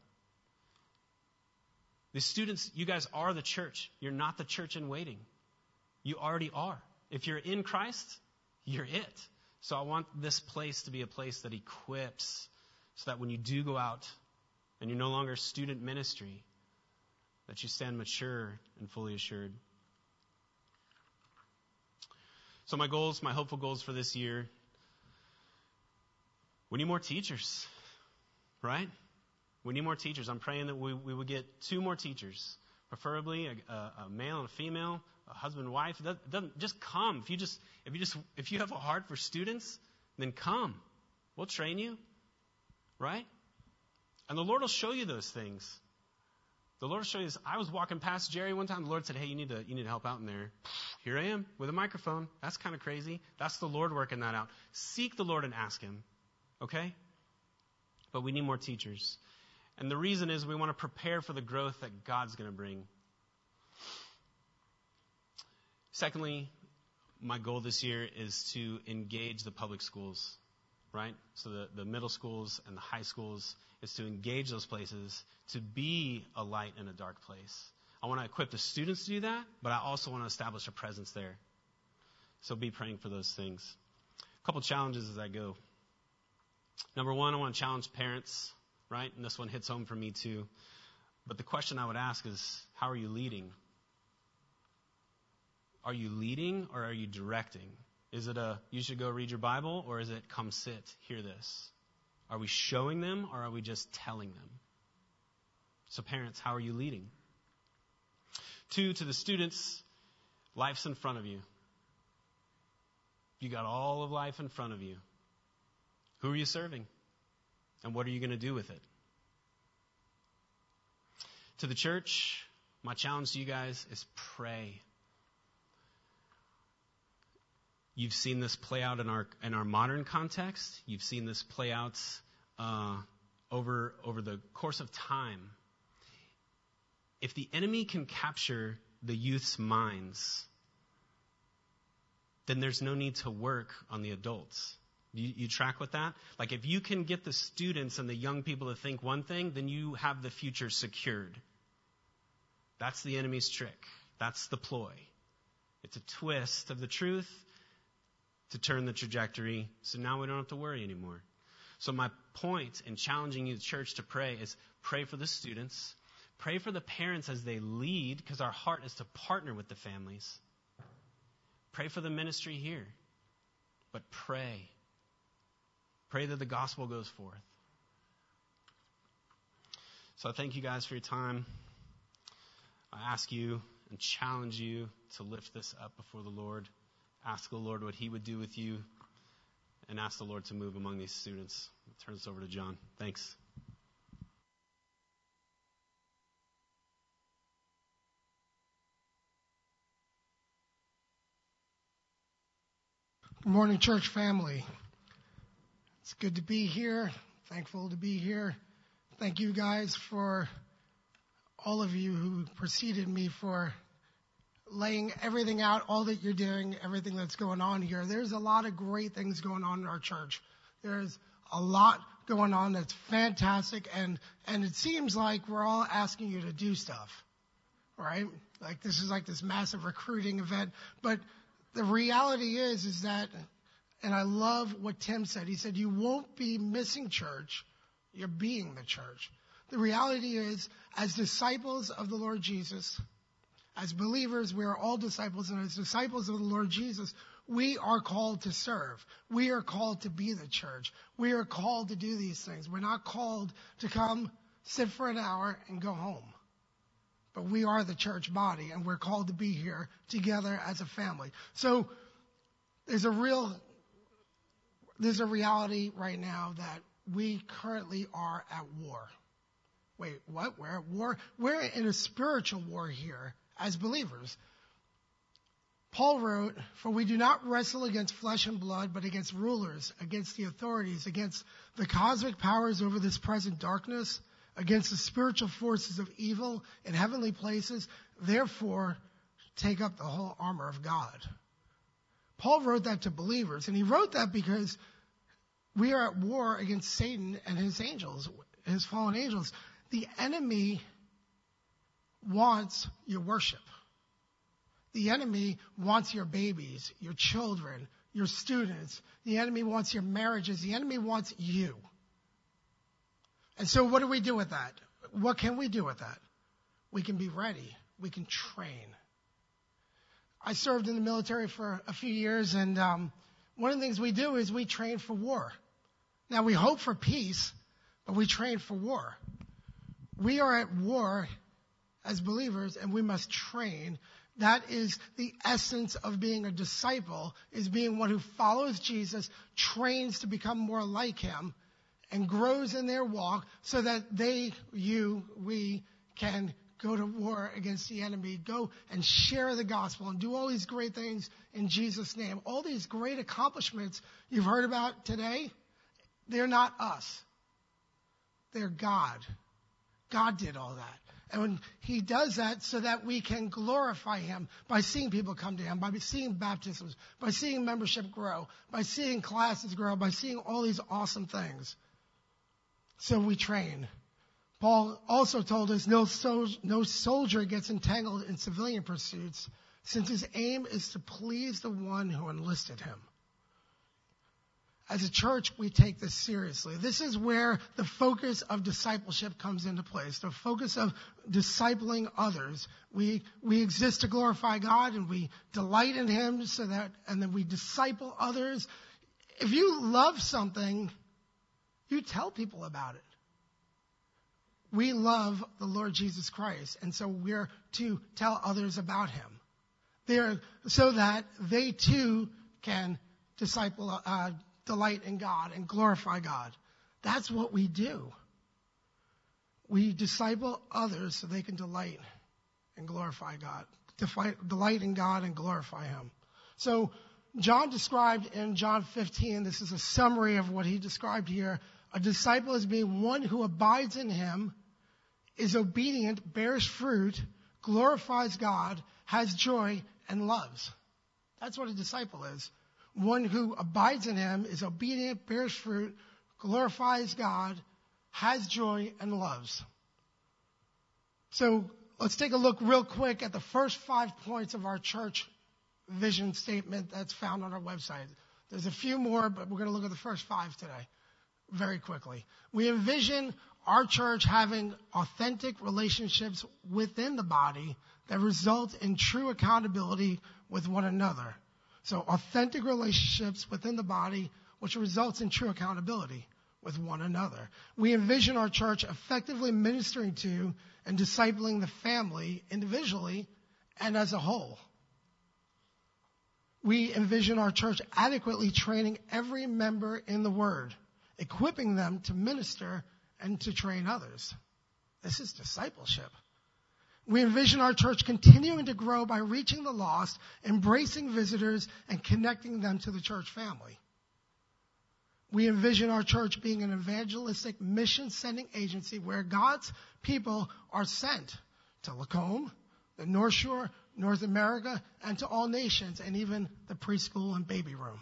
The students, you guys are the church. You're not the church in waiting. You already are. If you're in Christ, you're it. So I want this place to be a place that equips so that when you do go out and you're no longer student ministry, that you stand mature and fully assured. So my goals, my hopeful goals for this year, we need more teachers, right? We need more teachers. I'm praying that we, we would get two more teachers, preferably a, a, a male and a female, a husband and wife. It doesn't, it doesn't, just come. If you just, if you just, if you have a heart for students, then come. We'll train you, right? And the Lord will show you those things. The Lord will show you this. I was walking past Jerry one time. The Lord said, hey, you need to you need to help out in there. Here I am with a microphone. That's kind of crazy. That's the Lord working that out. Seek the Lord and ask Him. Okay? But we need more teachers. And the reason is we want to prepare for the growth that God's going to bring. Secondly, my goal this year is to engage the public schools. Right? So the, the middle schools and the high schools is to engage those places to be a light in a dark place. I want to equip the students to do that, but I also want to establish a presence there. So be praying for those things. A couple challenges as I go. Number one, I want to challenge parents, right? And this one hits home for me too. But the question I would ask is, how are you leading? Are you leading or are you directing? Is it a, you should go read your Bible, or is it, come sit, hear this? Are we showing them, or are we just telling them? So parents, how are you leading? Two, to the students, life's in front of you. You got all of life in front of you. Who are you serving? And what are you going to do with it? To the church, my challenge to you guys is pray. You've seen this play out in our in our modern context. You've seen this play out uh, over over the course of time. If the enemy can capture the youth's minds, then there's no need to work on the adults. You, you track with that? Like if you can get the students and the young people to think one thing, then you have the future secured. That's the enemy's trick. That's the ploy. It's a twist of the truth to turn the trajectory, so now we don't have to worry anymore. So my point in challenging you, the church, to pray is pray for the students, pray for the parents as they lead, because our heart is to partner with the families. Pray for the ministry here, but pray. Pray that the gospel goes forth. So I thank you guys for your time. I ask you and challenge you to lift this up before the Lord. Ask the Lord what He would do with you, and ask the Lord to move among these students. I'll turn this over to John. Thanks. Good morning, church family. It's good to be here. Thankful to be here. Thank you guys for all of you who preceded me for laying everything out, all that you're doing, everything that's going on here. There's a lot of great things going on in our church. There's a lot going on that's fantastic, and, and it seems like we're all asking you to do stuff, right? Like this is like this massive recruiting event, but the reality is, is that, and I love what Tim said. He said, you won't be missing church. You're being the church. The reality is, as disciples of the Lord Jesus, as believers, we are all disciples, and as disciples of the Lord Jesus, we are called to serve. We are called to be the church. We are called to do these things. We're not called to come, sit for an hour, and go home. But we are the church body, and we're called to be here together as a family. So there's a real, there's a reality right now that we currently are at war. Wait, what? We're at war? We're in a spiritual war here as believers. Paul wrote, "For we do not wrestle against flesh and blood, but against rulers, against the authorities, against the cosmic powers over this present darkness, against the spiritual forces of evil in heavenly places. Therefore, take up the whole armor of God." Paul wrote that to believers, and he wrote that because we are at war against Satan and his angels, his fallen angels. The enemy wants your worship. The enemy wants your babies, your children, your students. The enemy wants your marriages. The enemy wants you. And so what do we do with that? What can we do with that? We can be ready. We can train. I served in the military for a few years, and um, one of the things we do is we train for war. Now, we hope for peace, but we train for war. We are at war as believers, and we must train. That is the essence of being a disciple, is being one who follows Jesus, trains to become more like him, and grows in their walk so that they, you, we can go to war against the enemy, go and share the gospel and do all these great things in Jesus' name. All these great accomplishments you've heard about today, they're not us. They're God. God did all that. And when he does that so that we can glorify him by seeing people come to him, by seeing baptisms, by seeing membership grow, by seeing classes grow, by seeing all these awesome things. So we train. Paul also told us no, sol- no soldier gets entangled in civilian pursuits, since his aim is to please the one who enlisted him. As a church, we take this seriously. This is where the focus of discipleship comes into place, the focus of discipling others. We we exist to glorify God, and we delight in him, so that, and then we disciple others. If you love something, you tell people about it. We love the Lord Jesus Christ, and so we're to tell others about him. They're, so that they too can disciple, uh, delight in God and glorify God. That's what we do. We disciple others so they can delight and glorify God. Delight in God and glorify him. So John described in John fifteen, this is a summary of what he described here. A disciple is being one who abides in him, is obedient, bears fruit, glorifies God, has joy, and loves. That's what a disciple is. One who abides in him, is obedient, bears fruit, glorifies God, has joy, and loves. So let's take a look real quick at the first five points of our church vision statement that's found on our website. There's a few more, but we're going to look at the first five today very quickly. We envision our church having authentic relationships within the body that result in true accountability with one another. So authentic relationships within the body, which results in true accountability with one another. We envision our church effectively ministering to and discipling the family individually and as a whole. We envision our church adequately training every member in the Word, equipping them to minister and to train others. This is discipleship. We envision our church continuing to grow by reaching the lost, embracing visitors, and connecting them to the church family. We envision our church being an evangelistic, mission-sending agency where God's people are sent to Lacombe, the North Shore, North America, and to all nations, and even the preschool and baby room.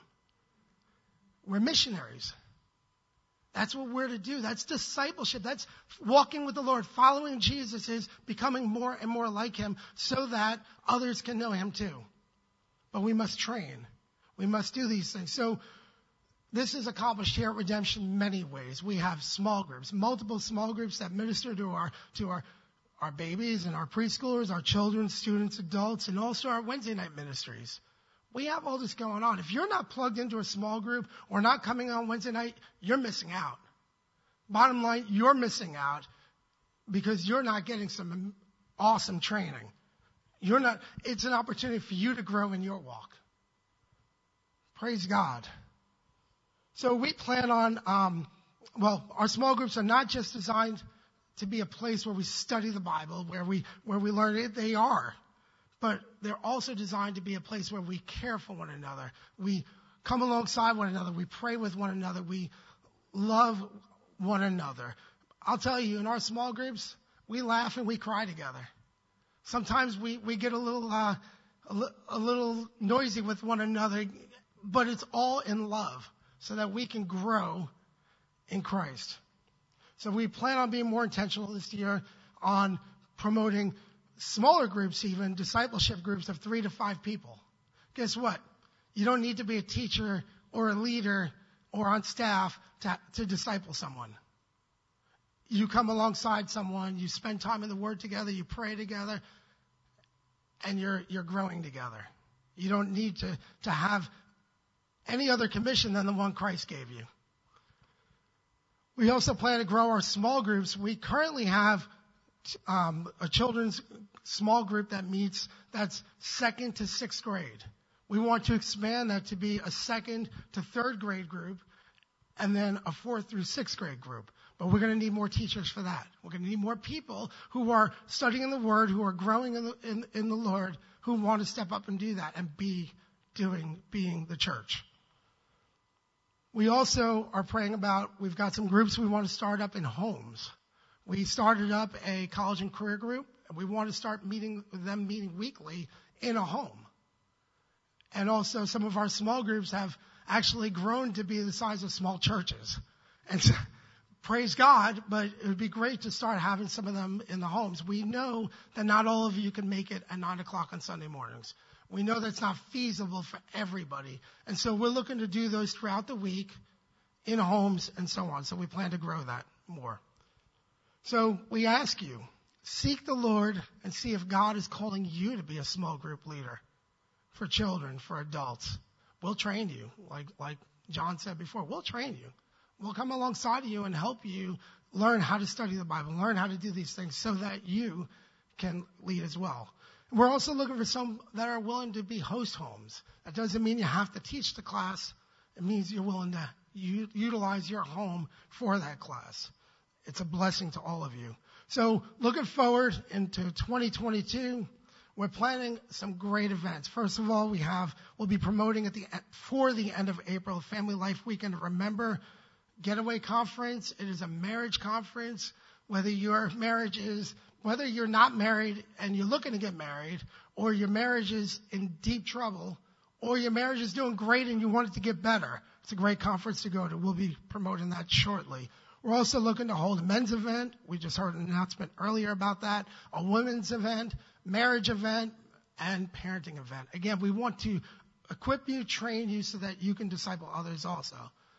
We're missionaries. That's what we're to do. That's discipleship. That's walking with the Lord. Following Jesus is becoming more and more like him so that others can know him too. But we must train. We must do these things. So this is accomplished here at Redemption in many ways. We have small groups, multiple small groups that minister to our to our, our babies and our preschoolers, our children, students, adults, and also our Wednesday night ministries. We have all this going on. If you're not plugged into a small group or not coming on Wednesday night, you're missing out. Bottom line, you're missing out because you're not getting some awesome training. You're not, it's an opportunity for you to grow in your walk. Praise God. So we plan on, um, well, our small groups are not just designed to be a place where we study the Bible, where we, where we learn it. They are. But they're also designed to be a place where we care for one another. We come alongside one another. We pray with one another. We love one another. I'll tell you, in our small groups, we laugh and we cry together. Sometimes we, we get a little, uh, a, li- a little noisy with one another, but it's all in love so that we can grow in Christ. So we plan on being more intentional this year on promoting smaller groups, even discipleship groups of three to five people. Guess what? You don't need to be a teacher or a leader or on staff to, to disciple someone. You come alongside someone, you spend time in the Word together, you pray together, and you're you're growing together. You don't need to, to have any other commission than the one Christ gave you. We also plan to grow our small groups. We currently have um, a children's small group that meets, that's second to sixth grade. We want to expand that to be a second to third grade group and then a fourth through sixth grade group. But we're going to need more teachers for that. We're going to need more people who are studying the Word, who are growing in the, in, in the Lord, who want to step up and do that and be doing, being the church. We also are praying about, we've got some groups we want to start up in homes. We started up a college and career group, and we want to start meeting with them meeting weekly in a home. And also some of our small groups have actually grown to be the size of small churches. And so, praise God, but it would be great to start having some of them in the homes. We know that not all of you can make it at nine o'clock on Sunday mornings. We know that's not feasible for everybody. And so we're looking to do those throughout the week in homes and so on. So we plan to grow that more. So we ask you, seek the Lord and see if God is calling you to be a small group leader for children, for adults. We'll train you. Like, like John said before, we'll train you. We'll come alongside of you and help you learn how to study the Bible, learn how to do these things so that you can lead as well. We're also looking for some that are willing to be host homes. That doesn't mean you have to teach the class. It means you're willing to u- utilize your home for that class. It's a blessing to all of you. So looking forward into twenty twenty-two, we're planning some great events. First of all, we have, we'll be promoting at the, for the end of April, Family Life Weekend. Remember, Getaway Conference. It is a marriage conference. Whether your marriage is, whether you're not married and you're looking to get married, or your marriage is in deep trouble, or your marriage is doing great and you want it to get better, it's a great conference to go to. We'll be promoting that shortly. We're also looking to hold a men's event. We just heard an announcement earlier about that. A women's event, marriage event, and parenting event. Again, we want to equip you, train you so that you can disciple others also.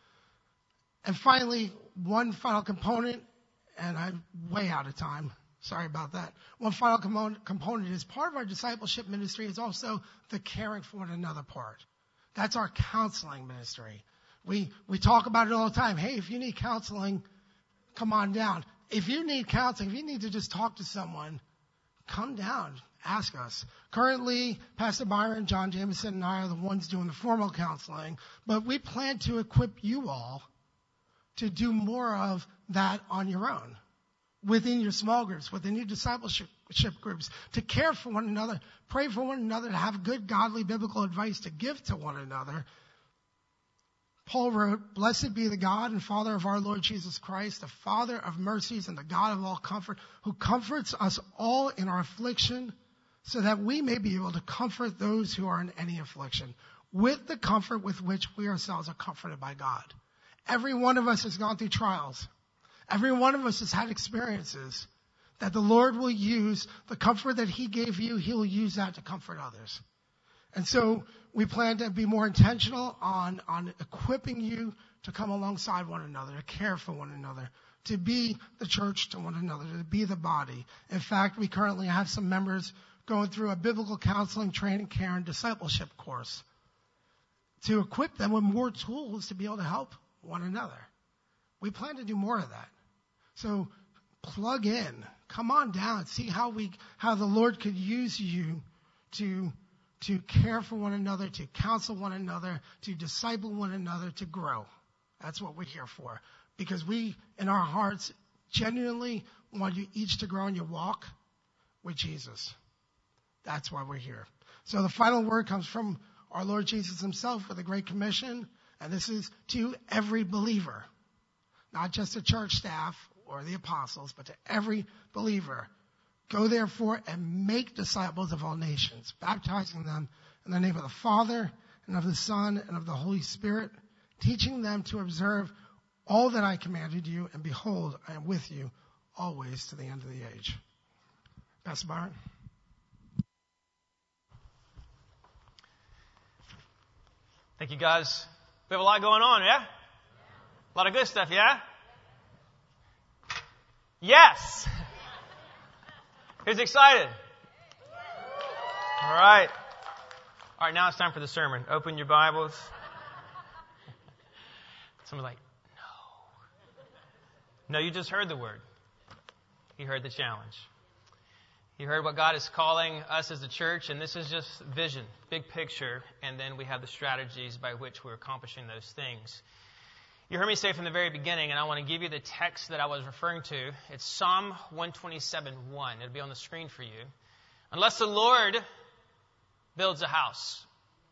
And finally, one final component, and I'm way out of time. Sorry about that. One final component, component is part of our discipleship ministry is also the caring for one another part. That's our counseling ministry. We we talk about it all the time. Hey, if you need counseling, come on down. If you need counseling, if you need to just talk to someone, come down. Ask us. Currently, Pastor Byron, John Jameson, and I are the ones doing the formal counseling, but we plan to equip you all to do more of that on your own. within your small groups, within your discipleship groups, to care for one another, pray for one another, to have good, godly, biblical advice to give to one another. Paul wrote, "Blessed be the God and Father of our Lord Jesus Christ, the Father of mercies and the God of all comfort, who comforts us all in our affliction, so that we may be able to comfort those who are in any affliction, with the comfort with which we ourselves are comforted by God." Every one of us has gone through trials. Every one of us has had experiences that the Lord will use. The comfort that He gave you, He will use that to comfort others. And so we plan to be more intentional on, on equipping you to come alongside one another, to care for one another, to be the church to one another, to be the body. In fact, we currently have some members going through a biblical counseling, training, care, and discipleship course to equip them with more tools to be able to help one another. We plan to do more of that. So plug in, come on down, see how we, how the Lord could use you to, to care for one another, to counsel one another, to disciple one another, to grow. That's what we're here for. Because we, in our hearts, genuinely want you each to grow in your walk with Jesus. That's why we're here. So the final word comes from our Lord Jesus Himself with the Great Commission. And this is to every believer, not just the church staff or the apostles, but to every believer. Go therefore and make disciples of all nations, baptizing them in the name of the Father and of the Son and of the Holy Spirit, teaching them to observe all that I commanded you, and behold, I am with you always to the end of the age. Pastor Byron. Thank you, guys. We have a lot going on, yeah? A lot of good stuff, yeah? Yes! Who's excited? All right. All right, now it's time for the sermon. Open your Bibles. Someone's like, no. No, you just heard the word. You heard the challenge. You heard what God is calling us as a church, and this is just vision, big picture, and then we have the strategies by which we're accomplishing those things. You heard me say from the very beginning, and I want to give you the text that I was referring to. It's Psalm one twenty-seven one. It'll be on the screen for you. Unless the Lord builds a house.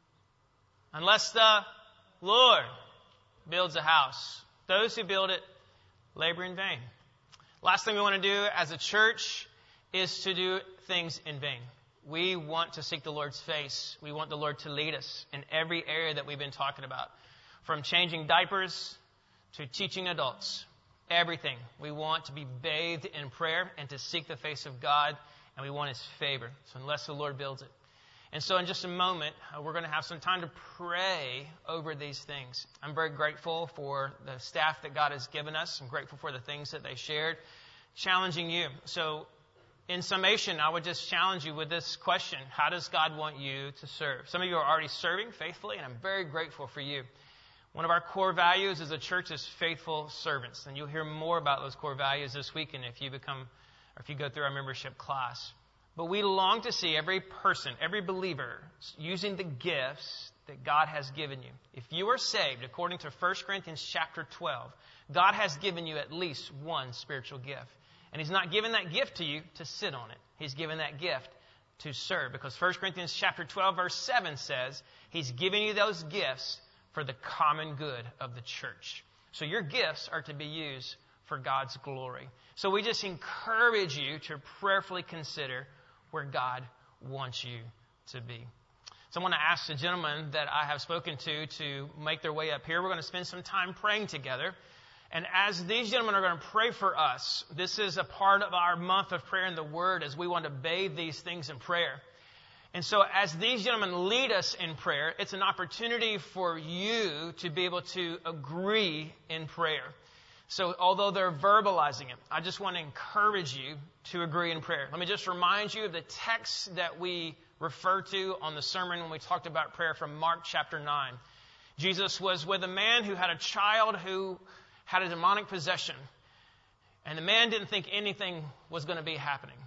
Unless the Lord builds a house. Those who build it labor in vain. Last thing we want to do as a church is to do things in vain. We want to seek the Lord's face. We want the Lord to lead us in every area that we've been talking about. From changing diapers to teaching adults. Everything. We want to be bathed in prayer and to seek the face of God, and we want His favor. So unless the Lord builds it. And so in just a moment, uh, we're going to have some time to pray over these things. I'm very grateful for the staff that God has given us. I'm grateful for the things that they shared, challenging you. So in summation, I would just challenge you with this question. How does God want you to serve? Some of you are already serving faithfully, and I'm very grateful for you. One of our core values as a church is faithful servants. And you'll hear more about those core values this weekend if you become, or if you go through our membership class. But we long to see every person, every believer, using the gifts that God has given you. If you are saved, according to First Corinthians chapter twelve, God has given you at least one spiritual gift. And He's not given that gift to you to sit on it. He's given that gift to serve. Because First Corinthians chapter twelve, verse seven says, He's given you those gifts for the common good of the church. So your gifts are to be used for God's glory. So we just encourage you to prayerfully consider where God wants you to be. So I want to ask the gentlemen that I have spoken to to make their way up here. We're going to spend some time praying together. And as these gentlemen are going to pray for us, this is a part of our month of prayer in the Word as we want to bathe these things in prayer. And so as these gentlemen lead us in prayer, it's an opportunity for you to be able to agree in prayer. So although they're verbalizing it, I just want to encourage you to agree in prayer. Let me just remind you of the text that we referred to on the sermon when we talked about prayer from Mark chapter nine. Jesus was with a man who had a child who had a demonic possession. And the man didn't think anything was going to be happening.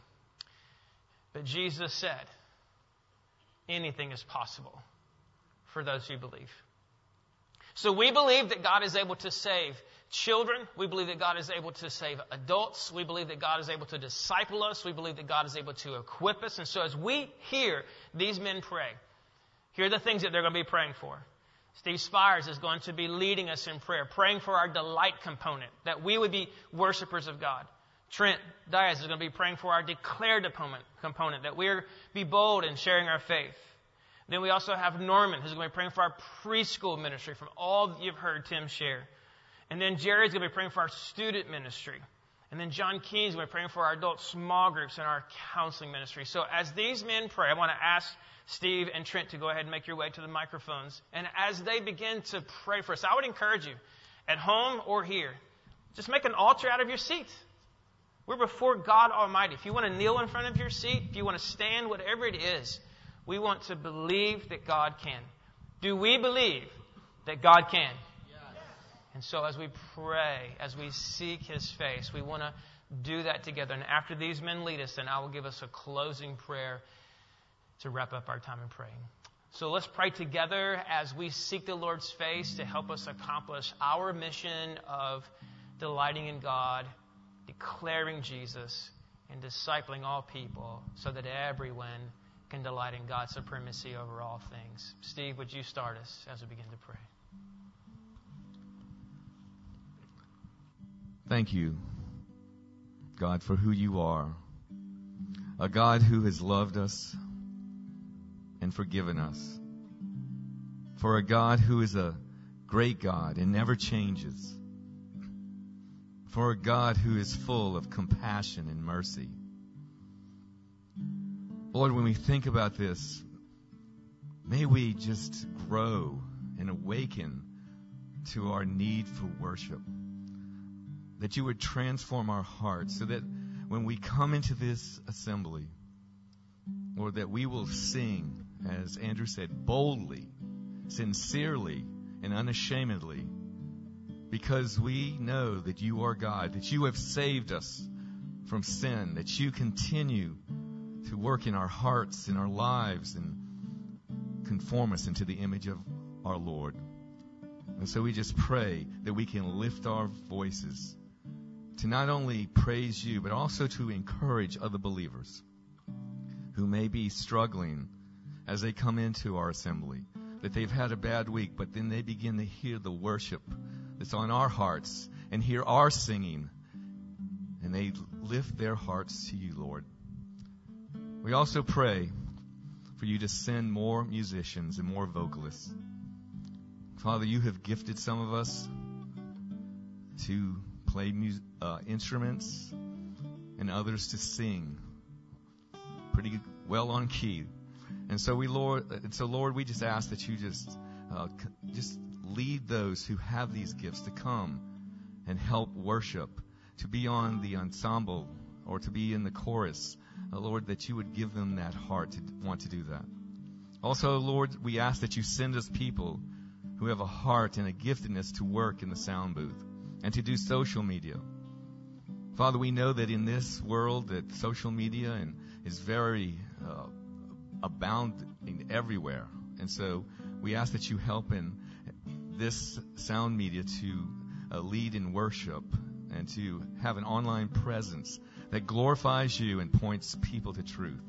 But Jesus said, anything is possible for those who believe. So we believe that God is able to save children. We believe that God is able to save adults. We believe that God is able to disciple us. We believe that God is able to equip us. And so as we hear these men pray, here are the things that they're going to be praying for. Steve Spires is going to be leading us in prayer, praying for our delight component, that we would be worshipers of God. Trent Diaz is going to be praying for our declare component, that we are be bold in sharing our faith. Then we also have Norman, who's going to be praying for our preschool ministry, from all that you've heard Tim share. And then Jerry's going to be praying for our student ministry. And then John Keynes is going to be praying for our adult small groups and our counseling ministry. So as these men pray, I want to ask Steve and Trent to go ahead and make your way to the microphones. And as they begin to pray for us, I would encourage you, at home or here, just make an altar out of your seat. We're before God Almighty. If you want to kneel in front of your seat, if you want to stand, whatever it is, we want to believe that God can. Do we believe that God can? And so as we pray, as we seek His face, we want to do that together. And after these men lead us, then I will give us a closing prayer to wrap up our time in praying. So let's pray together as we seek the Lord's face to help us accomplish our mission of delighting in God, declaring Jesus, and discipling all people so that everyone can delight in God's supremacy over all things. Steve, would you start us as we begin to pray? Thank you, God, for who you are. A God who has loved us and forgiven us. For a God who is a great God and never changes. For a God who is full of compassion and mercy. Lord, when we think about this, may we just grow and awaken to our need for worship. That you would transform our hearts so that when we come into this assembly, Lord, that we will sing, as Andrew said, boldly, sincerely, and unashamedly, because we know that you are God, that you have saved us from sin, that you continue to work in our hearts, in our lives, and conform us into the image of our Lord. And so we just pray that we can lift our voices to not only praise you, but also to encourage other believers who may be struggling as they come into our assembly, that they've had a bad week, but then they begin to hear the worship that's on our hearts and hear our singing, and they lift their hearts to you, Lord. We also pray for you to send more musicians and more vocalists. Father, you have gifted some of us to play music, uh, instruments, and others to sing pretty well on key. And so we, Lord, and so Lord, we just ask that you just, uh, just lead those who have these gifts to come and help worship, to be on the ensemble or to be in the chorus. Uh, Lord, that you would give them that heart to want to do that. Also, Lord, we ask that you send us people who have a heart and a giftedness to work in the sound booth and to do social media. Father, we know that in this world that social media and is very uh, abounding everywhere. And so we ask that you help in this sound media to uh, lead in worship and to have an online presence that glorifies you and points people to truth.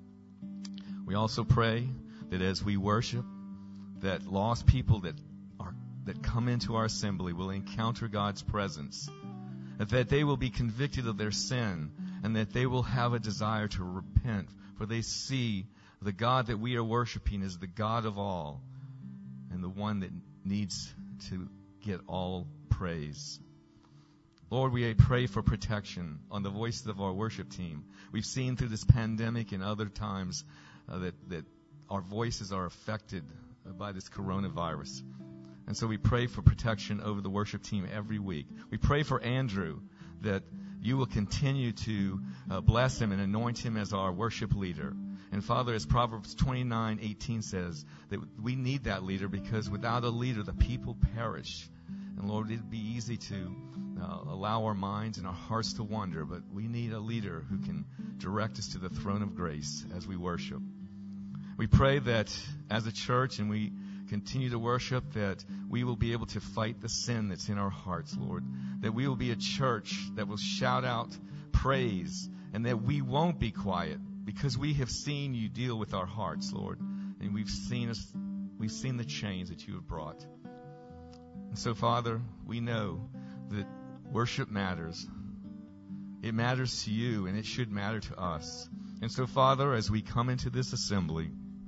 We also pray that as we worship, that lost people that are that come into our assembly will encounter God's presence, that they will be convicted of their sin, and that they will have a desire to repent, for they see the God that we are worshiping is the God of all and the one that needs to get all praise. Lord, we pray for protection on the voices of our worship team. We've seen through this pandemic and other times uh, that, that our voices are affected by this coronavirus. And so we pray for protection over the worship team every week. We pray for Andrew, that you will continue to uh, bless him and anoint him as our worship leader. And Father, as Proverbs twenty-nine eighteen says, that we need that leader, because without a leader, the people perish. And Lord, it'd be easy to uh, allow our minds and our hearts to wander, but we need a leader who can direct us to the throne of grace as we worship. We pray that as a church, and we continue to worship, that we will be able to fight the sin that's in our hearts, Lord. That we will be a church that will shout out praise, and that we won't be quiet, because we have seen you deal with our hearts, Lord. And we've seen us, we've seen the change that you have brought. And so, Father, we know that worship matters. It matters to you, and it should matter to us. And so, Father, as we come into this assembly,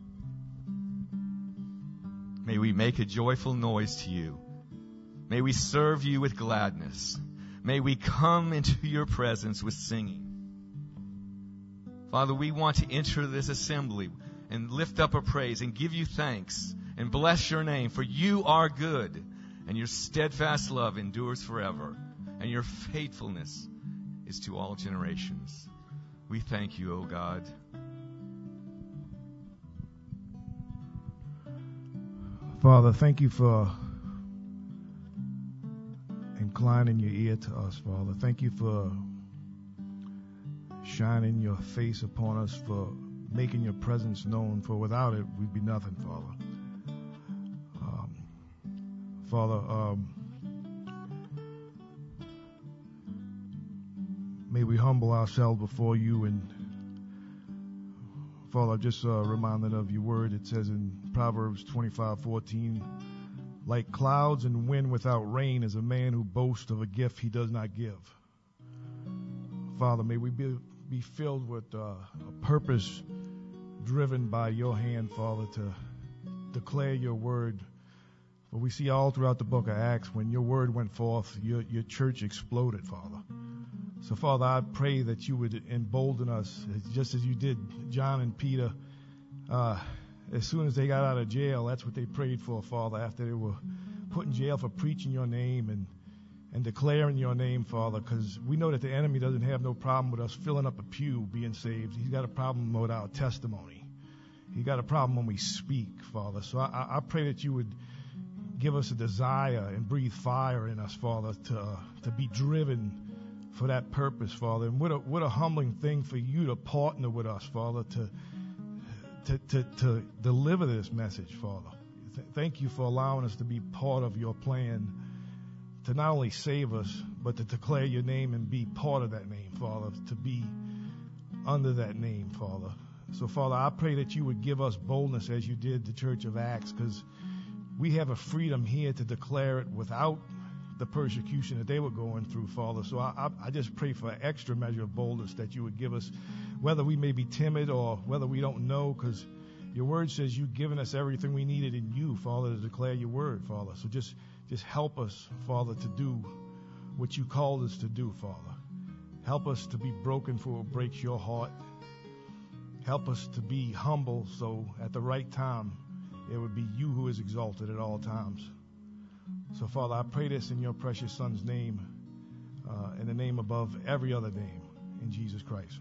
may we make a joyful noise to you. May we serve you with gladness. May we come into your presence with singing. Father, we want to enter this assembly and lift up a praise and give you thanks and bless your name, for you are good, and your steadfast love endures forever, and your faithfulness is to all generations. We thank you, O God. Father, thank you for inclining your ear to us, Father. Thank you for shining your face upon us, for making your presence known, for without it, we'd be nothing, Father. Um, Father, um, may we humble ourselves before you. And Father, just uh, reminded of your word. It says in Proverbs twenty-five fourteen, like clouds and wind without rain is a man who boasts of a gift he does not give. Father, may we be, be filled with uh, a purpose driven by your hand, Father, to declare your word. For we see all throughout the book of Acts, when your word went forth, your, your church exploded, Father. So, Father, I pray that you would embolden us, just as you did John and Peter. Uh, as soon as they got out of jail, that's what they prayed for, Father, after they were put in jail for preaching your name and, and declaring your name, Father, because we know that the enemy doesn't have no problem with us filling up a pew being saved. He's got a problem with our testimony. He's got a problem when we speak, Father. So I, I pray that you would give us a desire and breathe fire in us, Father, to uh, to be driven for that purpose, Father. And what a, what a humbling thing for you to partner with us, Father, to to to, to deliver this message, Father. Th- thank you for allowing us to be part of your plan to not only save us, but to declare your name and be part of that name, Father, to be under that name, Father. So, Father, I pray that you would give us boldness as you did the Church of Acts, because we have a freedom here to declare it without the persecution that they were going through, Father. So I, I, I just pray for an extra measure of boldness that you would give us, whether we may be timid or whether we don't know, because your word says you've given us everything we needed in you, Father, to declare your word, Father. So just, just help us, Father, to do what you called us to do, Father. Help us to be broken for what breaks your heart. Help us to be humble, so at the right time, it would be you who is exalted at all times. So, Father, I pray this in your precious Son's name, uh, in the name above every other name, in Jesus Christ.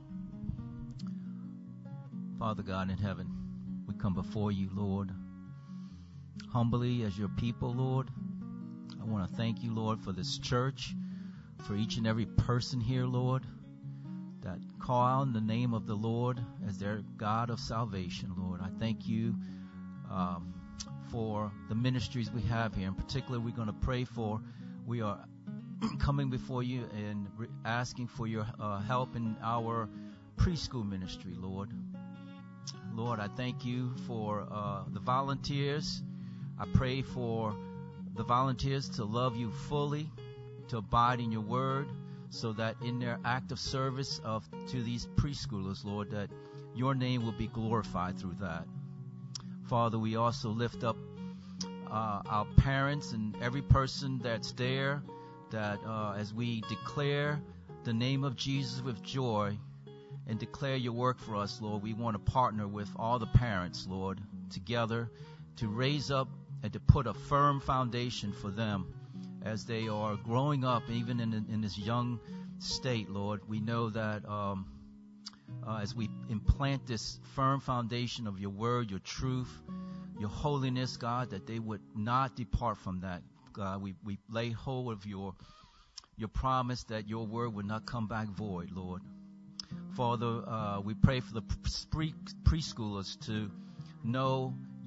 Father God in heaven, we come before you, Lord, humbly as your people, Lord. I want to thank you, Lord, for this church, for each and every person here, Lord, that call out the name of the Lord as their God of salvation, Lord. I thank you um, for the ministries we have here. In particular, we're going to pray for, we are coming before you and re- asking for your uh, help in our preschool ministry, Lord. Lord, I thank you for uh, the volunteers. I pray for the volunteers to love you fully, to abide in your word, so that in their act of service of to these preschoolers, Lord, that your name will be glorified through that. Father, we also lift up uh, our parents and every person that's there, that uh, as we declare the name of Jesus with joy and declare your work for us, Lord, we want to partner with all the parents, Lord, together to raise up and to put a firm foundation for them as they are growing up, even in, in this young state, Lord. We know that um, uh, as we implant this firm foundation of your word, your truth, your holiness, God, that they would not depart from that. God, we, we lay hold of your your promise that your word would not come back void, Lord. Father, uh, we pray for the pre- preschoolers to know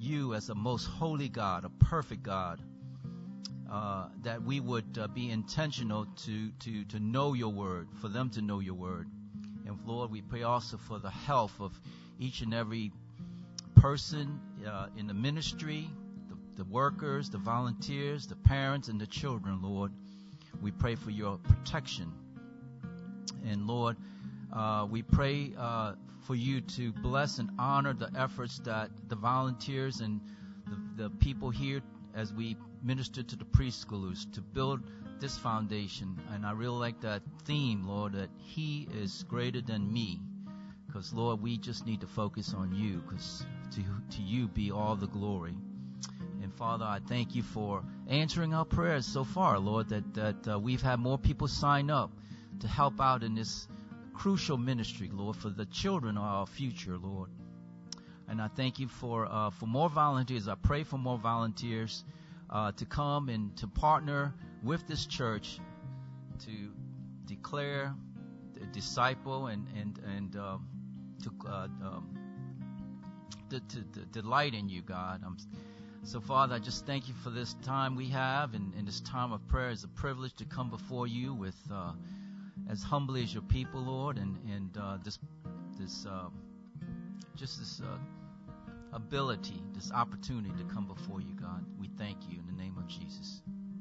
you as a most holy God, a perfect God, uh, that we would uh, be intentional to, to, to know your word, for them to know your word. And Lord, we pray also for the health of each and every person uh, in the ministry, the, the workers, the volunteers, the parents, and the children, Lord. We pray for your protection. And Lord, uh, we pray uh, for you to bless and honor the efforts that the volunteers and the, the people here as we minister to the preschoolers to build this foundation. And I really like that theme, Lord, that he is greater than me. Because, Lord, we just need to focus on you, because to, to you be all the glory. And, Father, I thank you for answering our prayers so far, Lord, that, that uh, we've had more people sign up to help out in this crucial ministry, Lord, for the children are our future, Lord. And I thank you for uh, for more volunteers. I pray for more volunteers uh, to come and to partner with this church to declare, to disciple, and and and um, to, uh, um, to, to, to delight in you, God. Um, so, Father, I just thank you for this time we have, and, and this time of prayer. It's a privilege to come before you with uh, as humbly as your people, Lord, and and uh, this this uh, just this uh, ability, this opportunity to come before you, God. We thank you in the name of Jesus.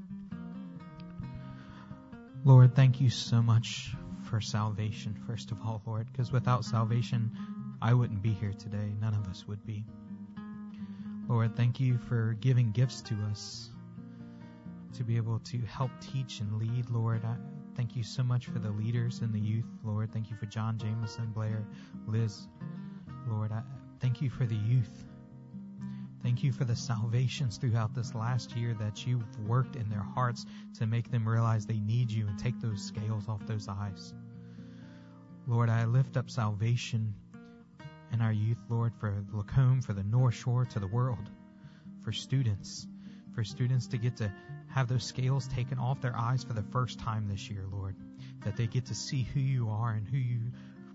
Lord, thank you so much for salvation, first of all, Lord, because without salvation, I wouldn't be here today. None of us would be. Lord, thank you for giving gifts to us to be able to help teach and lead, Lord. I thank you so much for the leaders and the youth, Lord. Thank you for John Jameson, Blair, Liz. Lord, I thank you for the youth. Thank you for the salvations throughout this last year that you've worked in their hearts to make them realize they need you and take those scales off those eyes. Lord, I lift up salvation in our youth, Lord, for Lacombe, for the North Shore, to the world, for students, for students to get to have those scales taken off their eyes for the first time this year, Lord, that they get to see who you are and who you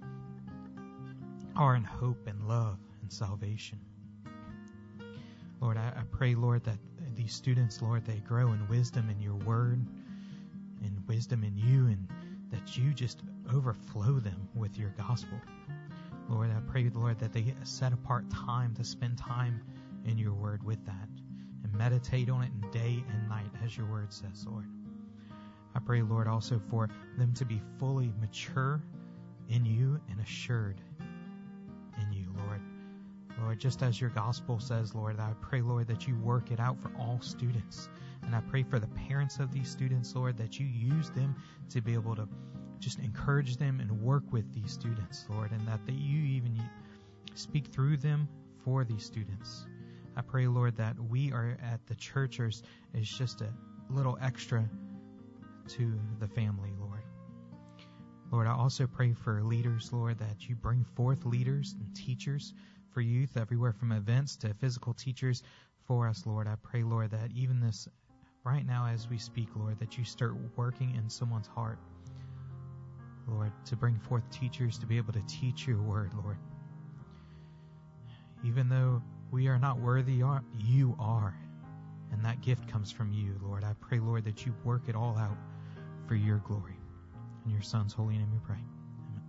are in hope and love and salvation. Lord, I, I pray, Lord, that these students, Lord, they grow in wisdom in your word, in wisdom in you, and that you just overflow them with your gospel. Lord, I pray, Lord, that they set apart time to spend time in your word with that and meditate on it day and night, as your word says, Lord. I pray, Lord, also for them to be fully mature in you and assured in you, Lord. Lord, just as your gospel says, Lord, I pray, Lord, that you work it out for all students. And I pray for the parents of these students, Lord, that you use them to be able to just encourage them and work with these students, Lord, and that, that you even speak through them for these students. I pray, Lord, that we are at the church is, is just a little extra to the family, Lord. Lord, I also pray for leaders, Lord, that you bring forth leaders and teachers for youth everywhere from events to physical teachers for us, Lord. I pray, Lord, that even this right now as we speak, Lord, that you start working in someone's heart, Lord, to bring forth teachers to be able to teach your word, Lord. Even though we are not worthy, you are, and that gift comes from you, Lord. I pray, Lord, that you work it all out for your glory. In your Son's holy name we pray. Amen.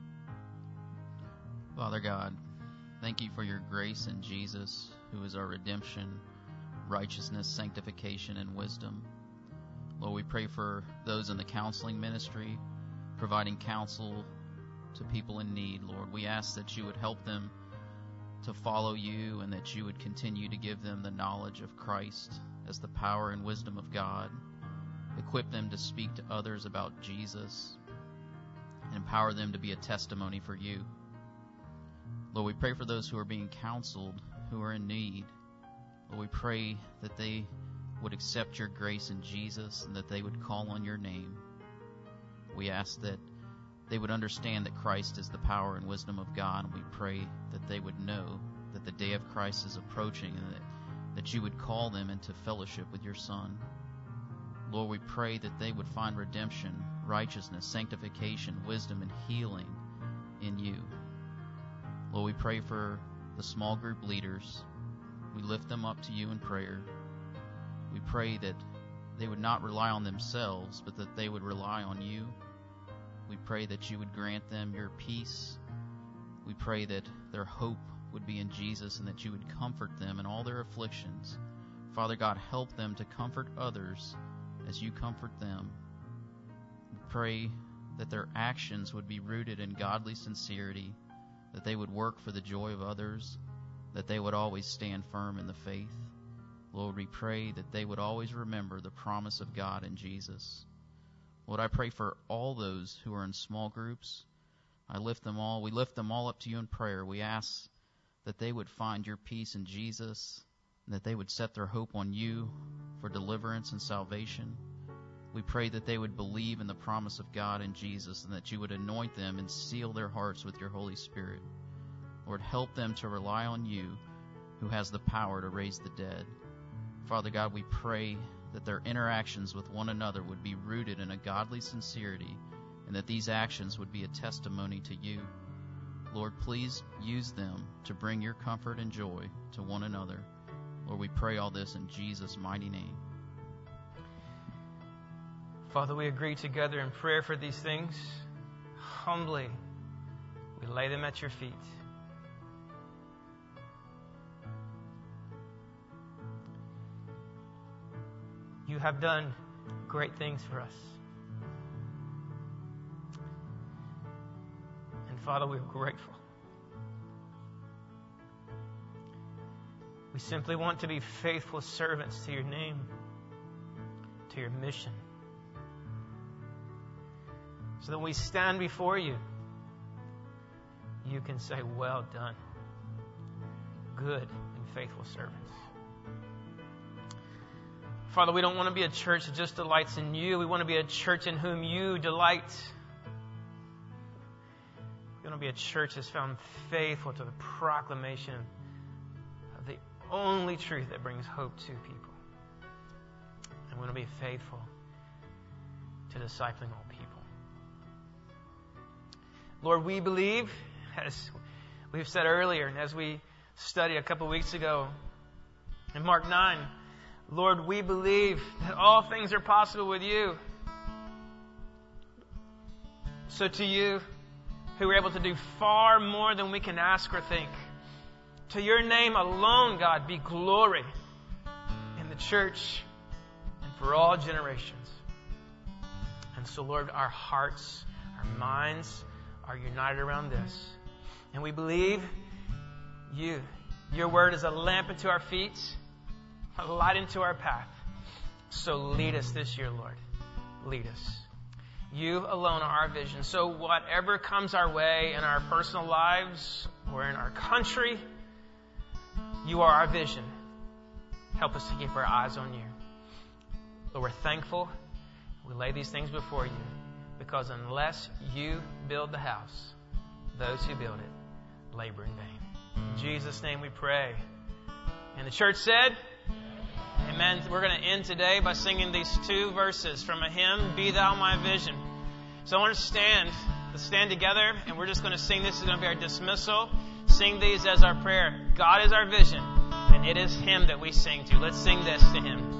Father God, thank you for your grace in Jesus, who is our redemption, righteousness, sanctification, and wisdom. Lord, we pray for those in the counseling ministry, providing counsel to people in need. Lord, we ask that you would help them to follow you and that you would continue to give them the knowledge of Christ as the power and wisdom of God. Equip them to speak to others about Jesus and empower them to be a testimony for you. Lord, we pray for those who are being counseled, who are in need. Lord, we pray that they would accept your grace in Jesus and that they would call on your name. We ask that they would understand that Christ is the power and wisdom of God, and we pray that they would know that the day of Christ is approaching and that, that you would call them into fellowship with your Son. Lord, we pray that they would find redemption, righteousness, sanctification, wisdom, and healing in you. Lord, we pray for the small group leaders. We lift them up to you in prayer. We pray that they would not rely on themselves, but that they would rely on you. We pray that you would grant them your peace. We pray that their hope would be in Jesus and that you would comfort them in all their afflictions. Father God, help them to comfort others as you comfort them. We pray that their actions would be rooted in godly sincerity, that they would work for the joy of others, that they would always stand firm in the faith. Lord, we pray that they would always remember the promise of God in Jesus. Lord, I pray for all those who are in small groups. I lift them all. We lift them all up to you in prayer. We ask that they would find your peace in Jesus, and that they would set their hope on you for deliverance and salvation. We pray that they would believe in the promise of God in Jesus, and that you would anoint them and seal their hearts with your Holy Spirit. Lord, help them to rely on you, who has the power to raise the dead. Father God, we pray that their interactions with one another would be rooted in a godly sincerity, and that these actions would be a testimony to you. Lord, please use them to bring your comfort and joy to one another. Lord, we pray all this in Jesus' mighty name. Father, we agree together in prayer for these things. Humbly, we lay them at your feet. You have done great things for us. And Father, we're grateful. We simply want to be faithful servants to your name, to your mission, so that when we stand before you, you can say, well done, good and faithful servants. Father, we don't want to be a church that just delights in you. We want to be a church in whom you delight. We want to be a church that's found faithful to the proclamation of the only truth that brings hope to people. And we want to be faithful to discipling all people. Lord, we believe, as we've said earlier, and as we studied a couple weeks ago in Mark nine, Lord, we believe that all things are possible with you. So to you, who are able to do far more than we can ask or think, to your name alone, God, be glory in the church and for all generations. And so, Lord, our hearts, our minds are united around this. And we believe you. Your word is a lamp unto our feet, a light into our path. So lead us this year, Lord. Lead us. You alone are our vision. So whatever comes our way in our personal lives or in our country, you are our vision. Help us to keep our eyes on you. Lord, we're thankful. We lay these things before you, because unless you build the house, those who build it labor in vain. In Jesus' name we pray. And the church said, amen. We're going to end today by singing these two verses from a hymn, Be Thou My Vision. So I want to stand, let's stand together, and we're just going to sing. This is going to be our dismissal. Sing these as our prayer. God is our vision, and it is Him that we sing to. Let's sing this to Him.